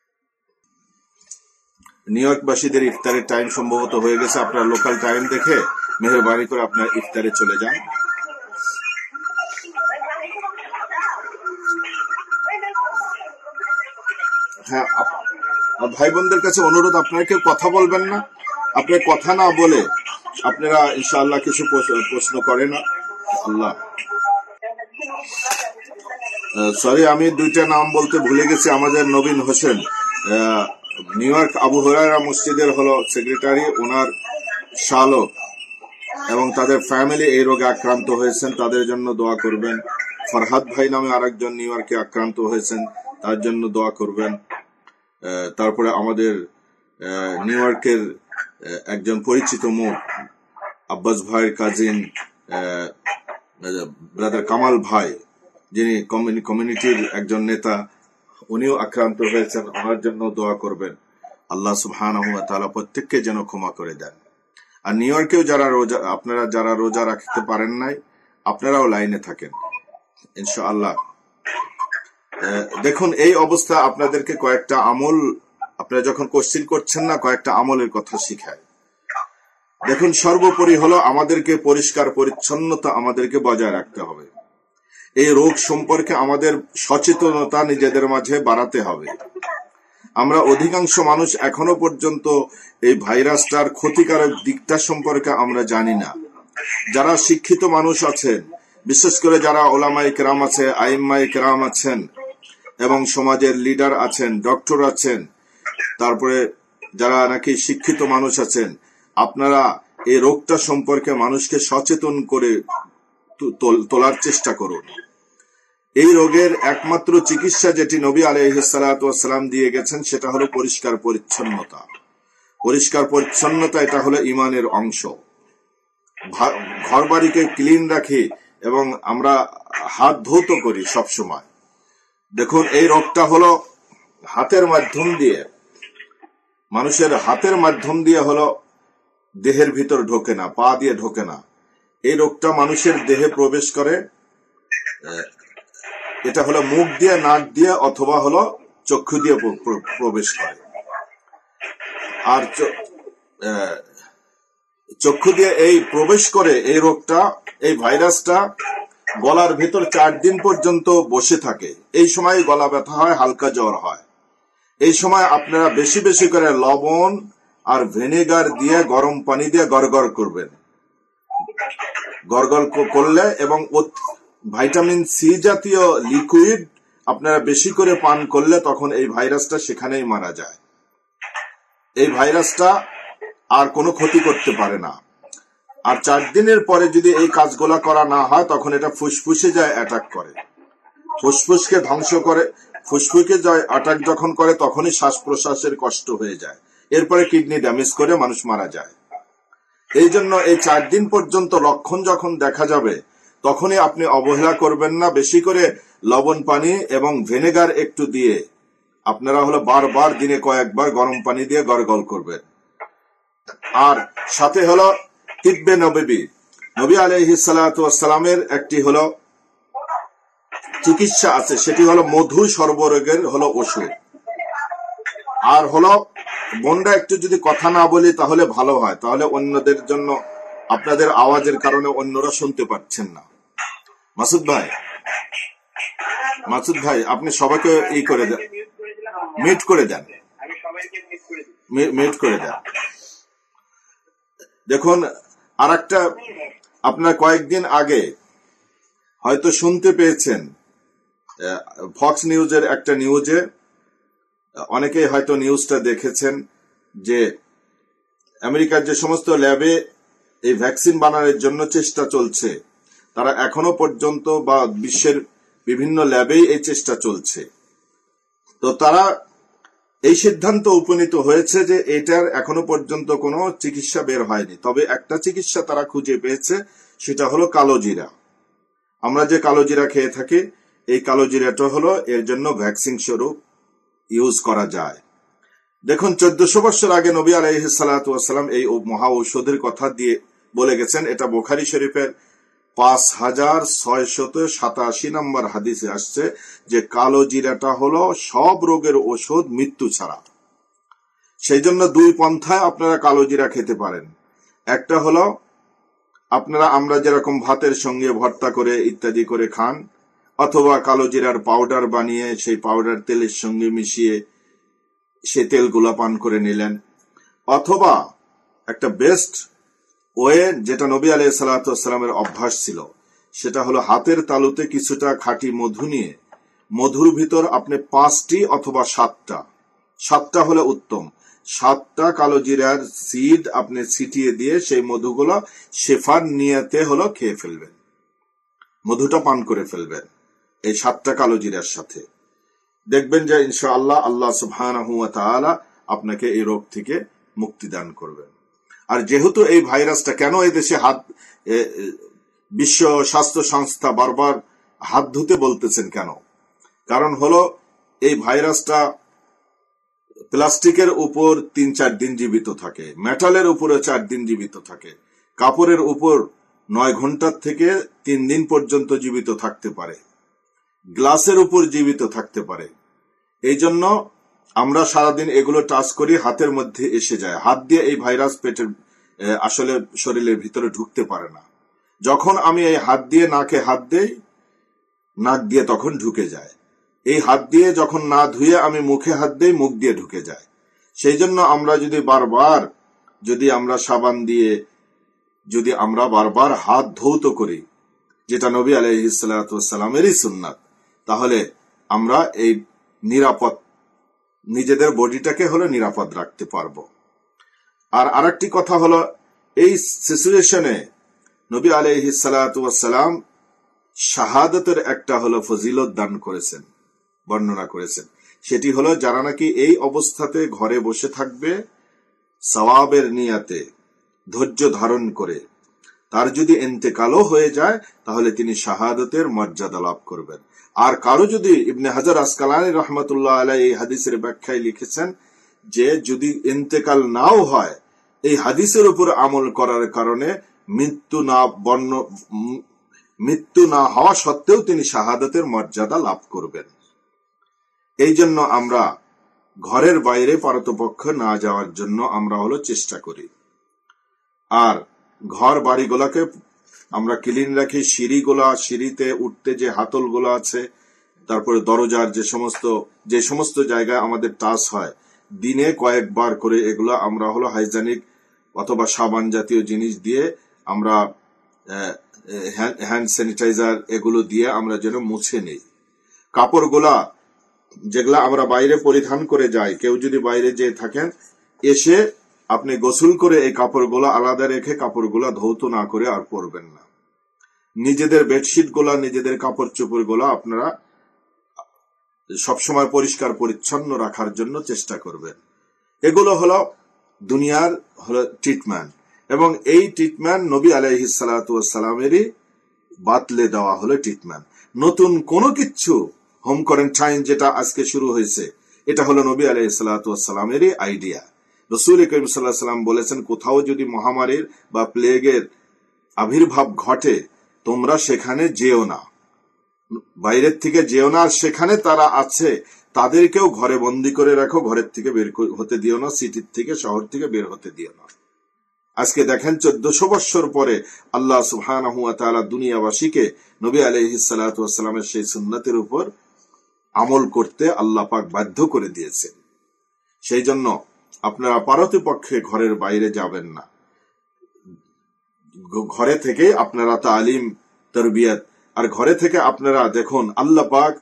S1: নিউ ইয়র্কবাসীদের ইফতারের টাইম সম্ভবত হয়ে গেছে। আপনার লোকাল টাইম দেখে মেহরবানি করে আপনার ইফতারে চলে যান। হ্যাঁ, ভাই বোনদের কাছে অনুরোধ, আপনারা কেউ কথা বলবেন না। আপনার কথা না বলে আপনারা ইনশাআল্লাহ কিছু প্রশ্ন করে না। আল্লাহ, সরি, আমি দুইটা নাম বলতে ভুলে গেছি। আমাদের নবীন হোসেন, নিউ ইয়র্ক আবু হুরায়রা মসজিদের হলো সেক্রেটারি, ওনার শালক এবং তাদের ফ্যামিলি এই রোগে আক্রান্ত হয়েছেন, তাদের জন্য দোয়া করবেন। ফরহাদ ভাই নামে আরেকজন নিউ ইয়র্কে আক্রান্ত হয়েছেন, তার জন্য দোয়া করবেন। তারপরে আমাদের নিউ ইয়র্কের একজন পরিচিত মুখ, আব্বাস ভাইয়ের কাজিন ব্রাদার কামাল ভাই, যিনি কমিউনিটির একজন নেতা, উনিও আক্রান্ত হয়েছেন, ওনার জন্য দোয়া করবেন। আল্লাহ সুবহানাহু ওয়া তাআলা প্রত্যেককে যেন ক্ষমা করে দেন। আর নিউ ইয়র্কেও আপনারা যারা রোজা রাখতে পারেন নাই, আপনারাও লাইনে থাকেন ইনশাআল্লাহ। দেখুন, এই অবস্থা আপনাদেরকে কয়েকটা আমল, আপনারা যখন কোশ্চিন করছেন না, কয়েকটা আমলের কথা শিখায়। দেখুন, সর্বোপরি হলো আমাদেরকে পরিষ্কার পরিচ্ছন্নতা আমাদেরকে বজায় রাখতে হবে। এই রোগ সম্পর্কে আমাদের সচেতনতা নিজেদের মাঝে বাড়াতে হবে। আমরা অধিকাংশ মানুষ এখনো পর্যন্ত এই ভাইরাসটার ক্ষতিকারক দিকটা সম্পর্কে আমরা জানি না। যারা শিক্ষিত মানুষ আছেন, বিশেষ করে যারা ওলামায়ে কেরাম আছে, আইম্মায়ে কেরাম আছেন এবং সমাজের লিডার আছেন, ডক্টর আছেন, তারপরে যারা নাকি শিক্ষিত মানুষ আছেন, আপনারা এই রোগটা সম্পর্কে মানুষকে সচেতন করে তোলার চেষ্টা করুন। এই রোগের একমাত্র চিকিৎসা যেটি নবী আলাইহিস সালাতু ওয়াস সালাম দিয়ে গেছেন, সেটা হলো পরিষ্কার পরিচ্ছন্নতা। পরিষ্কার পরিচ্ছন্নতা, এটা হলো ঈমানের অংশ। ঘর বাড়িকে ক্লিন রাখি এবং আমরা হাত ধৌত করি সব সময়। দেখুন, এই রোগটা হলো হাতের মাধ্যম দিয়ে, মানুষের হাতের মাধ্যম দিয়ে হলো দেহের ভিতর ঢোকে না, পা দিয়ে ঢোকে না। এই রোগটা মানুষের দেহে প্রবেশ করে, এটা হলো মুখ দিয়ে, নাক দিয়ে অথবা হলো চক্ষু দিয়ে প্রবেশ করে। আর চক্ষু দিয়ে এই প্রবেশ করে এই রোগটা, এই ভাইরাসটা গলার ভিতর 4 দিন পর্যন্ত বসে থাকে। এই সময় গলা ব্যথা হয়, হালকা জ্বর হয়। এই সময় আপনারা বেশি বেশি করে লবণ আর ভিনেগার দিয়ে গরম পানি দিয়ে গড়গড় করবেন। গড়গড় করলে এবং ভাইটামিন সি জাতীয় লিকুইড আপনারা বেশি করে পান করলে তখন এই ভাইরাসটা সেখানেই মারা যায়। এই ভাইরাসটা আর কোনো ক্ষতি করতে পারে না। আর 4 দিনের পরে যদি এই কাজগুলা করা না হয়, তখন এটা ফুসফুসে যায় অ্যাটাক করে, ফুসফুসকে ধ্বংস করে। ফুসফুসকে অ্যাটাক যখন করে তখনই শ্বাস প্রশ্বাসের কষ্ট হয়ে যায়, এরপরে কিডনি ড্যামেজ করে মানুষ মারা যায়। এই জন্য এই 4 দিন পর্যন্ত লক্ষণ যখন দেখা যাবে, তখনই আপনি অবহেলা করবেন না। বেশি করে লবণ পানি এবং ভিনেগার একটু দিয়ে আপনারা হলো বারবার দিনে কয়েকবার গরম পানি দিয়ে গড়গড় করবেন। আর সাথে হলো তিব্বে নববী, নবী আলাইহিস সালাতু ওয়াস সালামের একটি হলো চিকিৎসা আছে, সেটি হলো মধু সর্বরোগের হলো ওষুধ। আর হলো বোনরা একটু যদি কথা না বলি তাহলে ভালো হয়, তাহলে অন্যদের জন্য আপনাদের আওয়াজের কারণে অন্যরা শুনতে পাচ্ছেন না। মাসুদ ভাই আপনি সবাইকে করে দেন, মিউট করে দেন, মিউট করে দেন। দেখুন, আর একটা আপনার কয়েকদিন আগে হয়তো শুনতে পেয়েছেন, ফক্স নিউজের একটা নিউজে, অনেকেই হয়তো নিউজটা দেখেছেন, যে আমেরিকার যে সমস্ত ল্যাবে এই ভ্যাকসিন বানানোর জন্য চেষ্টা চলছে, তারা এখনো পর্যন্ত, বা বিশ্বের বিভিন্ন ল্যাবেই এই চেষ্টা চলছে, তো তারা এই সিদ্ধান্ত উপনীত হয়েছে যে এটার এখনো পর্যন্ত কোনো চিকিৎসা বের হয়নি। তবে একটা চিকিৎসা তারা খুঁজে পেয়েছে, সেটা হলো কালো জিরা। আমরা যে কালো জিরা খেয়ে থাকি, এই কালো জিরাটা হলো এর জন্য ভ্যাকসিন স্বরূপ ইউজ করা যায়। দেখুন, 1400 বছর আগে নবী আলাইহিস সালাতু ওয়াস সালাম এই মহা ঔষধের কথা দিয়ে বলে গেছেন। এটা বুখারী শরীফের 5687 নম্বর হাদিসে আসছে যে কালো জিরাটা হলো সব রোগের ওষুধ মৃত্যু ছাড়া। সেই জন্য দুই পন্থায় আপনারা কালো জিরা খেতে পারেন। একটা হলো আমরা যেরকম ভাতের সঙ্গে ভর্তা করে ইত্যাদি করে খান, অথবা কালো জিরার পাউডার বানিয়ে সেই পাউডার তেলের সঙ্গে মিশিয়ে সেই তেলগুলা পান করে নিলেন, অথবা একটা বেস্ট ওয়ে যেটা নবী আলাইহিস সালাতু ওয়াস সালামের অভ্যাস ছিল, সেটা হলো হাতের তালুতে কিছুটা খাঁটি মধু নিয়ে, মধুর ভিতর আপনি 5টি অথবা 7টা হলে উত্তম, 7টা কালো জিরার সিড আপনি ছিটিয়ে দিয়ে সেই মধুগুলো শেফার নিয়তে হলো খেয়ে ফেলবেন, মধুটা পান করে ফেলবেন এই 7টা কালো জিরার সাথে। দেখবেন যে ইনশাআল্লাহ আল্লাহ সুবহানাহু ওয়া তাআলা আপনাকে এই রোগ থেকে মুক্তি দান করবেন। আর যেহেতু এই ভাইরাসটা কেন এই দেশে বিশ্ব স্বাস্থ্য সংস্থা বারবার হাত ধুতে বলতেছেন কেন? কারণ হলো এই ভাইরাসটা প্লাস্টিকের উপর 3-4 দিন জীবিত থাকে, মেটালের উপরে 4 দিন জীবিত থাকে, কাপড়ের উপর 9 ঘন্টার থেকে 3 দিন পর্যন্ত জীবিত থাকতে পারে, গ্লাসের উপর জীবিত থাকতে পারে। এই জন্য আমরা সারাদিন এগুলো টাচ করি, হাতের মধ্যে এসে যায়। হাত দিয়ে এই ভাইরাস পেটের আসলে শরীরের ভিতরে ঢুকতে পারে না। যখন আমি এই হাত দিয়ে নাকে হাত দেই, নাক দিয়ে তখন ঢুকে যায়। এই হাত দিয়ে যখন না ধুয়ে আমি মুখে হাত দেই, মুখ দিয়ে ঢুকে যায়। সেই জন্য আমরা যদি বারবার আমরা সাবান দিয়ে আমরা বারবার হাত ধৌত করি, যেটা নবী আলাইহিস সালাতু ওয়াস সালামেরই সুন্নাত, তাহলে আমরা এই নিরাপদ নিজেদের বডিটাকে হলো নিরাপদ রাখতে পারবো। আর আরেকটি কথা হলো, এই সিচুয়েশনে নবী আলাইহিস সালাতু ওয়াস সালাম শাহাদাতের একটা হলো ফজিলত দান করেছেন, বর্ণনা করেছেন। সেটি হলো যারা নাকি এই অবস্থাতে ঘরে বসে থাকবে সওয়াবের নিয়াতে, ধৈর্য ধারণ করে, তার যদি ইন্তেকালও হয়ে যায় তাহলে তিনি শাহাদাতের মর্যাদা লাভ করবেন। আর কারো যদি, ইবনে হাজার আসকালানী রহমতুল্লাহ আলাইহি এই হাদিসের ব্যাখ্যায় লিখেছেন যে যদি ইন্তেকাল নাও হয়, এই হাদিসের উপর আমল করার কারণে মৃত্যু না হওয়া সত্ত্বেও তিনি শাহাদাতের মর্যাদা লাভ করবেন। এই জন্য আমরা ঘরের বাইরে পারতপক্ষ না যাওয়ার জন্য আমরা হলো চেষ্টা করি। আর ঘর বাড়িগুলাকে আমরা ক্লিন রাখি, সিঁড়িতে উঠতে যে হাতলগুলো আছে, তারপরে দরজার যে সমস্ত জায়গায় আমাদের টাচ হয়, দিনে কয়েকবার করে এগুলো আমরা হলো হাইজেনিক অথবা সাবান জাতীয় জিনিস দিয়ে আমরা হ্যান্ড স্যানিটাইজার এগুলো দিয়ে আমরা যেন মুছে নেই। কাপড়গুলা যেগুলা আমরা বাইরে পরিধান করে যাই, কেউ যদি বাইরে যেয়ে থাকেন, এসে আপনি গোসল করে এই কাপড়গুলো আলাদা রেখে কাপড়গুলা ধৌত না করে আর পরবেন না। নিজেদের বেডশিট গুলা, নিজেদের কাপড় চোপড় গুলা আপনারা সবসময় পরিষ্কার পরিচ্ছন্ন রাখার জন্য চেষ্টা করবেন। এগুলো হলো দুনিয়ার হলো ট্রিটমেন্ট, এবং এই ট্রিটমেন্ট নবী আলাইহিস সালাতু ওয়াস সালামেরই বাতলে দেওয়া হলো ট্রিটমেন্ট। নতুন কোনো কিছু হোম কোয়ারেন্টাইন যেটা আজকে শুরু হয়েছে, এটা হলো নবী আলাইহিস সালাতু ওয়াস সালামেরই আইডিয়া। রাসূল করিম সাল্লাল্লাহু আলাইহি ওয়াসাল্লাম বলেছেন, কোথাও যদি মহামারীর বা প্লেগের আবির্ভাব ঘটে তোমরা সেখানে যেও না, বাইরের থেকে যেও না, আর সেখানে তারা আছে তাদেরকেও ঘরে বন্দি করে রাখো, ঘরের থেকে বের হতে দিও না, সিটির থেকে শহর থেকে বের হতে দিও না। আজকে দেখেন 1400 বৎসর পরে আল্লাহ সুবহানাহু ওয়া তাআলা দুনিয়াবাসীকে নবী আলাইহিস সালাতু ওয়াস সালামের সেই সুন্নাতের উপর আমল করতে আল্লাহ পাক বাধ্য করে দিয়েছেন। সেই জন্য আপনারা পারতপক্ষে ঘরের বাইরে যাবেন না, ঘরে থেকে আপনারা তালিম তারবিয়াত, আর ঘরে থেকে আপনারা দেখুন আল্লাহ পাক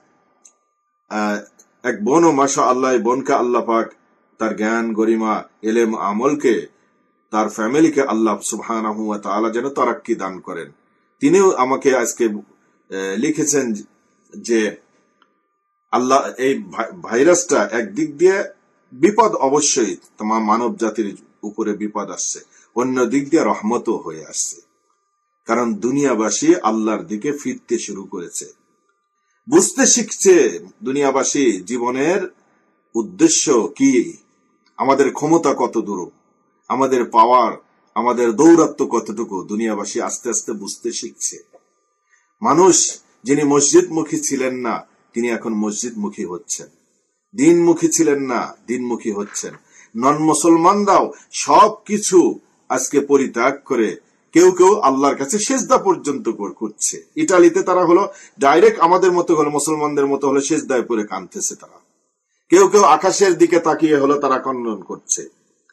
S1: এক বোন, মাশাআল্লাহ বোনকে আল্লাহ পাক তার জ্ঞান গরিমা ইলম আমলকে, তার ফ্যামিলিকে আল্লাহ সুবহানাহু ওয়া তাআলা যেন তারাক্কি দান করেন। তিনিও আমাকে আজকে লিখেছেন যে আল্লাহ এই ভাইরাসটা একদিক দিয়ে বিপদ, অবশ্যই তোমার মানব জাতির উপরে বিপদ আসছে, অন্য দিক দিয়ে রহমতও হয়ে আসছে। কারণ দুনিয়াবাসী আল্লাহর দিকে ফিরতে শুরু করেছে, বুঝতে শিখছে দুনিয়াবাসী জীবনের উদ্দেশ্য কি, আমাদের ক্ষমতা কত দূর, আমাদের পাওয়ার, আমাদের দৌরাত্ম্য কতটুকু, দুনিয়াবাসী আস্তে আস্তে বুঝতে শিখছে। মানুষ যিনি মসজিদমুখী ছিলেন না তিনি এখন মসজিদমুখী হচ্ছেন, দিনমুখী ছিলেন না দিনমুখী হচ্ছেন। নন মুসলমানরাও সবকিছু আজকে পরিত্যাগ করে কেউ কেউ আল্লাহর কাছে সেজদা পর্যন্ত করছে। ইটালিতে তারা হলো ডাইরেক্ট আমাদের মতো হলো, মুসলমানদের মতো হলো সেজদায় পড়ে কাঁদতেছে তারা। কেউ কেউ আকাশের দিকে তাকিয়ে হলো তারা কন্দন করছে।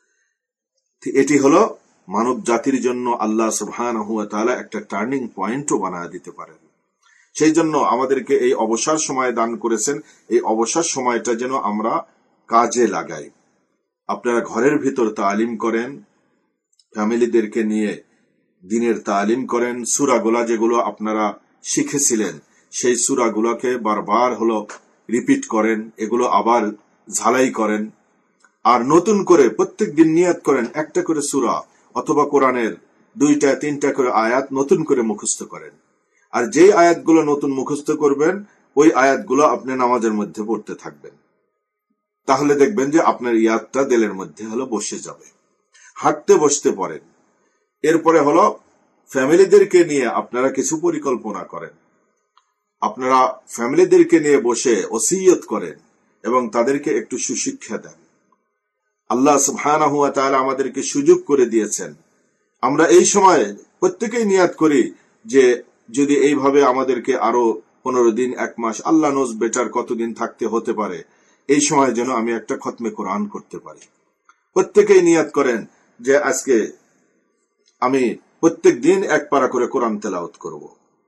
S1: এটি হলো মানব জাতির জন্য আল্লাহ সুবহানাহু ওয়া তাআলা একটা টার্নিং পয়েন্টও বানায় দিতে পারেন। সেই জন্য আমাদেরকে এই অবসর সময় দান করেছেন, এই অবসর সময়টা যেন আমরা কাজে লাগাই। আপনারা ঘরের ভিতর তালিম করেন, ফ্যামিলিদেরকে নিয়ে দিনের তালিম করেন, সূরাগুলা যেগুলো আপনারা শিখেছিলেন সেই সূরাগুলোকে বারবার হলো রিপিট করেন, এগুলো আবার ঝালাই করেন, আর নতুন করে প্রত্যেক দিন নিয়ত করেন একটা করে সূরা অথবা কোরআনের 2-3টা করে আয়াত নতুন করে মুখস্থ করেন। আর যেই আয়াতগুলো নতুন মুখস্থ করবেন ওই আয়াতগুলো আপনি নামাজের মধ্যে পড়তে থাকবেন, তাহলে দেখবেন যে আপনার ইয়াদটা দিলের মধ্যে হলো বসে যাবে। হাঁটতে বসতে পারেন। এরপরে হলো ফ্যামিলিদেরকে নিয়ে আপনারা কিছু পরিকল্পনা করেন, আপনারা ফ্যামিলিদেরকে নিয়ে বসে ওসিয়ত করেন এবং তাদেরকে একটু সুশিক্ষা দেন। আল্লাহ সুবহানাহু ওয়া তাআলা আমাদেরকে সুযোগ করে দিয়েছেন। আমরা এই সময় প্রত্যেকেই নিয়াত করি যে যদি এইভাবে আমাদেরকে আরো 15 দিন 1 মাস, আল্লাহ নোজ বেটার কতদিন থাকতে হতে পারে, এই সময় যেন আমি একটা খতমে কোরআন করতে পারি। প্রত্যেকেই নিয়াত করেন যে আজকে আমি প্রত্যেক দিন 1 পারা করে কোরআন তেলাওয়াত করব,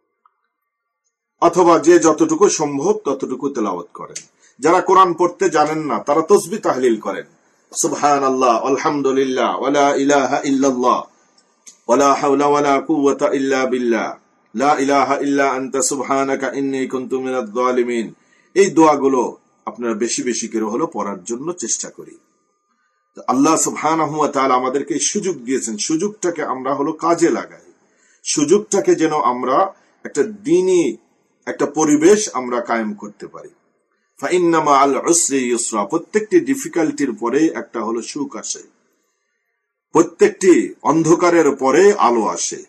S1: অথবা যে যতটুকু সম্ভব ততটুকু তেলাওয়াত করেন। যারা কোরআন পড়তে জানেন না তারা তাসবিহ তাহলিল করেন, সুবহানাল্লাহ, আলহামদুলিল্লাহ, ওয়ালা ইলাহা ইল্লাল্লাহ, ওয়ালা হাওলা ওয়ালা কুওয়াতা ইল্লা বিল্লাহ, লা ইলাহা ইল্লা আনতা সুবহানাকা ইন্নী কুনতু মিনাজ জালিমিন। এই দোয়াগুলো আপনারা বেশি বেশি করে হলো পড়ার জন্য চেষ্টা করি। আল্লাহ সুবহানাহু ওয়া তাআলা আমাদেরকে সুযোগ দিয়েছেন, সুযোগটাকে আমরা হলো কাজে লাগাই, সুযোগটাকে যেন আমরা একটা দ্বীনি একটা পরিবেশ আমরা কায়েম করতে পারি। ফাইন্না মাআল উসরি ইউসরা, প্রত্যেকটি ডিফিকাল্টির পরে একটা হলো সুখ আসে, প্রত্যেকটি অন্ধকারের পরে আলো আসে,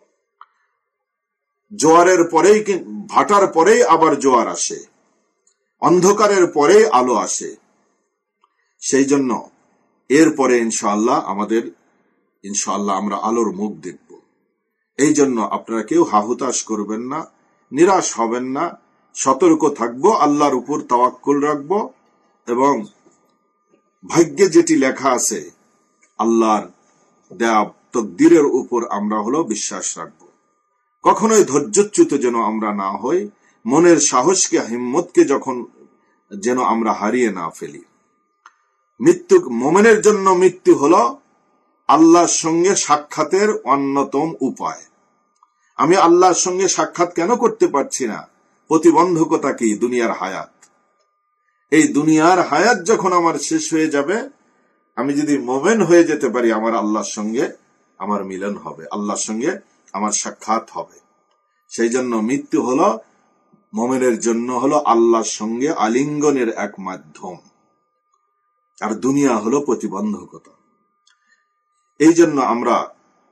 S1: জোয়ারের পরেই ভাটার পরেই আবার জোয়ার আসে, অন্ধকারের পরেই আলো আসে। সেই জন্য এরপরে ইনশাআল্লাহ আমরা আলোর মুখ দেখব। এই জন্য আপনারা কেউ হাহুতাশ করবেন না, নিরাশ হবেন না, সতর্ক থাকবো, আল্লাহর উপর তাওয়াক্কুল রাখবো এবং ভাগ্যে যেটি লেখা আছে আল্লাহর দেয়া তকদিরের উপর আমরা হলো বিশ্বাস রাখবো। কখনোই ধৈর্যচ্যুত যেন আমরা না হই, মনের সাহসকে হিম্মতকে যেন আমরা হারিয়ে না ফেলি। মৃত্যু, মুমিনের জন্য মৃত্যু হলো আল্লাহর সঙ্গে সাক্ষাতের অন্যতম উপায়। আমি আল্লাহর সঙ্গে সাক্ষাৎ কেন করতে পারছি না? প্রতিবন্ধকতা কি? দুনিয়ার হায়াত। এই দুনিয়ার হায়াত যখন আমার শেষ হয়ে যাবে, আমি যদি মুমিন হয়ে যেতে পারি, আমার আল্লাহর সঙ্গে আমার মিলন হবে, আল্লাহর সঙ্গে আমার সাক্ষাৎ হবে। সেই জন্য মৃত্যু হলো মুমিনের জন্য হলো আল্লাহর সঙ্গে আলিঙ্গনের এক মাধ্যম, আর দুনিয়া হলো প্রতিবন্ধকতা। এই জন্য আমরা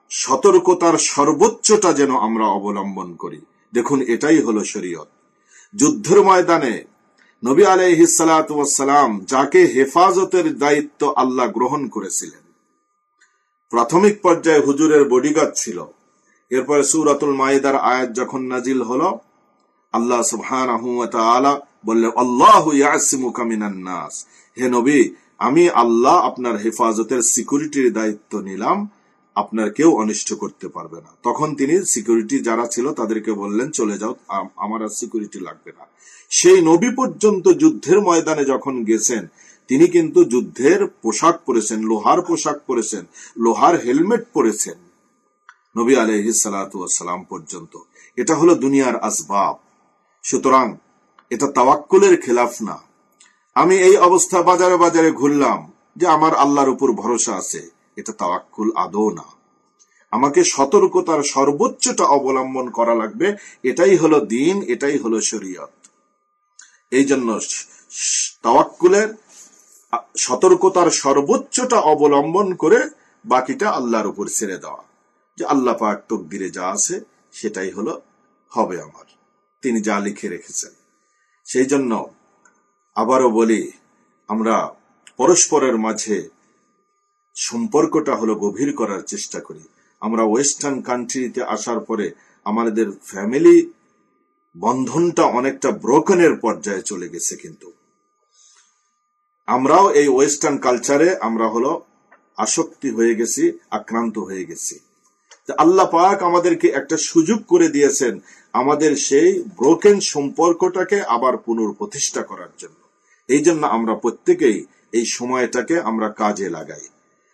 S1: সতর্কতার সর্বোচ্চটা যেন আমরা অবলম্বন করি। দেখুন, এটাই হলো শরীয়ত। যুদ্ধের ময়দানে নবী আলাইহিস সালাতু ওয়াস সালাম যাকে হেফাজতের দায়িত্ব আল্লাহ গ্রহণ করেছিলেন, প্রাথমিক পর্যায়ে হুজুরের বডিগার্ড ছিল। এরপরে সূরাতুল মাইদার আয়াত যখন নাজিল হলো, আল্লাহ সুবহানাহু ওয়া তাআলা বললেন, আল্লাহু ইয়াসিমুকা মিনান নাস, হে নবী, আমি আল্লাহ আপনার হেফাজতের সিকিউরিটির দায়িত্ব নিলাম, আপনার কেউ অনিষ্ট করতে পারবে না। তখন তিনি সিকিউরিটি যারা ছিল তাদেরকে বললেন, চলে যাও, আমার আর সিকিউরিটি লাগবে না। সেই নবী পর্যন্ত যুদ্ধের ময়দানে যখন গেছেন, তিনি কিন্তু যুদ্ধের পোশাক পরেছেন, লোহার পোশাক পরেছেন, লোহার হেলমেট পরেছেন, নবী আলাইহিস সালাতু ওয়াস সালাম পর্যন্ত। এটা হলো দুনিয়ার আসবাব। সুতরাং এটা তাওয়াক্কুলের খেলাফ না। আমি এই অবস্থা বাজারে বাজারে ঘুরলাম যে আমার আল্লাহর উপর ভরসা আছে, এটা তাওয়াক্কুল আদৌ না। আমাকে সতর্কতার সর্বোচ্চটা অবলম্বন করা লাগবে। এটাই হলো দ্বীন, এটাই হলো শরীয়ত। এই জন্য তাওয়াক্কুলের সতর্কতার সর্বোচ্চটা অবলম্বন করে বাকিটা আল্লাহর উপর ছেড়ে দেওয়া, যে আল্লাহ পাক তকদিরে যা আছে সেটাই হবে আমার, তিনি যা লিখে রেখেছেন। সেই জন্য আবারও বলি, আমরা পরস্পরের মাঝে সম্পর্কটা গভীর করার চেষ্টা করি। আমরা ওয়েস্টার্ন কান্ট্রিতে আসার পরে আমাদের ফ্যামিলি বন্ধনটা অনেকটা ব্রোকেনের পর্যায়ে চলে গেছে, কিন্তু আমরাও এই ওয়েস্টার্ন কালচারে আমরা আসক্তি হয়ে গেছি, আক্রান্ত হয়ে গেছি। আল্লাহ পাক আমাদেরকে একটা সুযোগ করে দিয়েছেন আমাদের সেই ব্রোকেন সম্পর্কটাকে আবার পুনঃপ্রতিষ্ঠা করার জন্য। এই জন্য আমরা প্রত্যেকেই এই সময়টাকে আমরা কাজে লাগাই।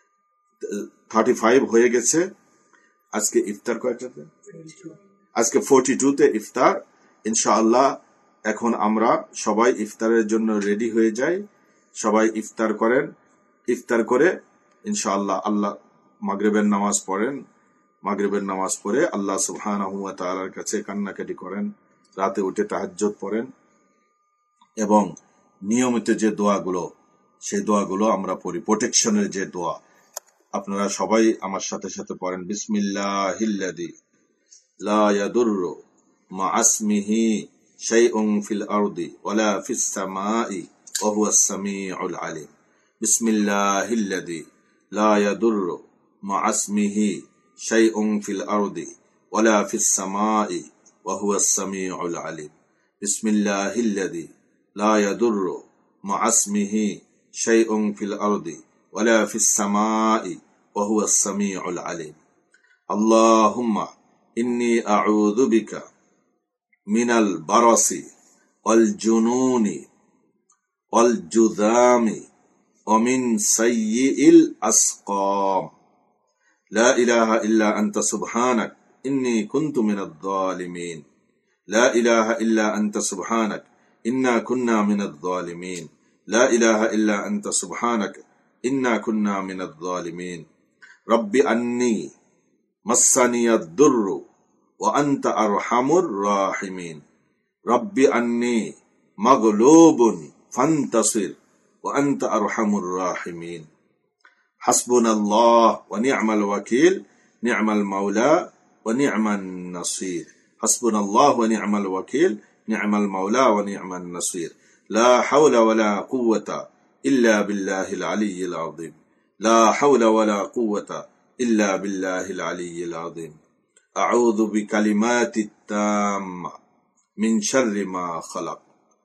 S1: 35 হয়ে গেছে। আজকে ইফতার কয়টাতে? আজকে 42তে ইফতার। ইনশাআল্লাহ এখন আমরা সবাই ইফতারের জন্য রেডি হয়ে যাই। সবাই ইফতার করেন। ইফতার করে ইনশাআল্লাহ আল্লাহ মাগরিবের নামাজ পড়েন। মাগরিবের নামাজ পড়ে আল্লাহ সুবহানাহু ওয়া তাআলার কাছে কান্নাকাটি করেন। রাতে উঠে তাহাজ্জুদ পড়েন এবং নিয়মিত যে দোয়াগুলো, সেই দোয়াগুলো আমরা পড়ি। প্রোটেকশনের যে দোয়া আপনারা সবাই আমার সাথে সাথে পড়েন। বিসমিল্লাহিল্লাযী লা ইয়াদুররু মা আসমিহি শাইউন ফিল আরদি ওয়ালা ফিস সামাই ওয়া হুয়াস সামিউল আলিম। বিসমিল্লাহিল্লাযী লা ইয়াদুররু মা আসমিহি শাইউন ফিল আরদি ওয়ালা ফিস সামাই ওয়া হুয়াস সামিউল আলিম। বিসমিল্লাহিল্লাযী লা ইয়াদুররু মা আসমিহি শাইউন ফিল আরদি ওয়ালা ফিস সামাই ওয়া হুয়াস সামিউল আলিম। আল্লাহুম্মা ইন্নী আউযু বিকা মিনাল বারাসি ওয়াল জুনুনি ওয়াল জুযামি ওয়া মিন সাইয়্যিল আসকাম। লা ইলাহা ইল্লা আনতা সুবহানাক ইন্নী কুনতু মিনাজ জালিমিন। লা ইলাহা ইল্লা আনতা সুবহানাক ইন্না কুন্না মিনাজ জালিমিন। লা ইলাহা ইল্লা আনতা সুবহানাক ইন্না কুন্না মিনাজ জালিমিন। রব্বি আন্নী মাসসানিয়াদ দুররু ওয়া আনতা আরহামুর রাহিমিন। রব্বি আন্নী মাগলুবুন ফান্তাসির ওয়া আনতা আরহামুর রাহিমিন। হাসবুনাল্লাহ ওয়া নি'মাল ওয়াকিল, নি'মাল মাওলা ওয়া নি'মান নাসির। হাসবুনাল্লাহ ওয়া নি'মাল ওয়াকিল, নি'মাল মাওলা ওয়া নি'মান নাসির। লা হাওলা ওয়া লা কুওয়াতা ইল্লা বিল্লাহিল আলিয়্যিল আযীম। লা হাওলা ওয়া লা কুওয়াতা ইল্লা বিল্লাহিল আলিয়্যিল আযীম। আউযু বিকালিমাতিত তাম্মা মিন শাররি মা খালাক।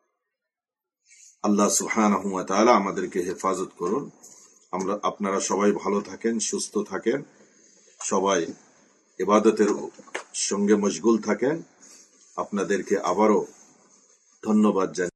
S1: আল্লাহ সুবহানাহু ওয়া তাআলা আমাদেরকে হেফাজত করুন। আপনারা সবাই ভালো থাকেন, সুস্থ থাকেন, সবাই ইবাদতের সঙ্গে মশগুল থাকেন। আপনাদেরকে আবারও ধন্যবাদ জানাই।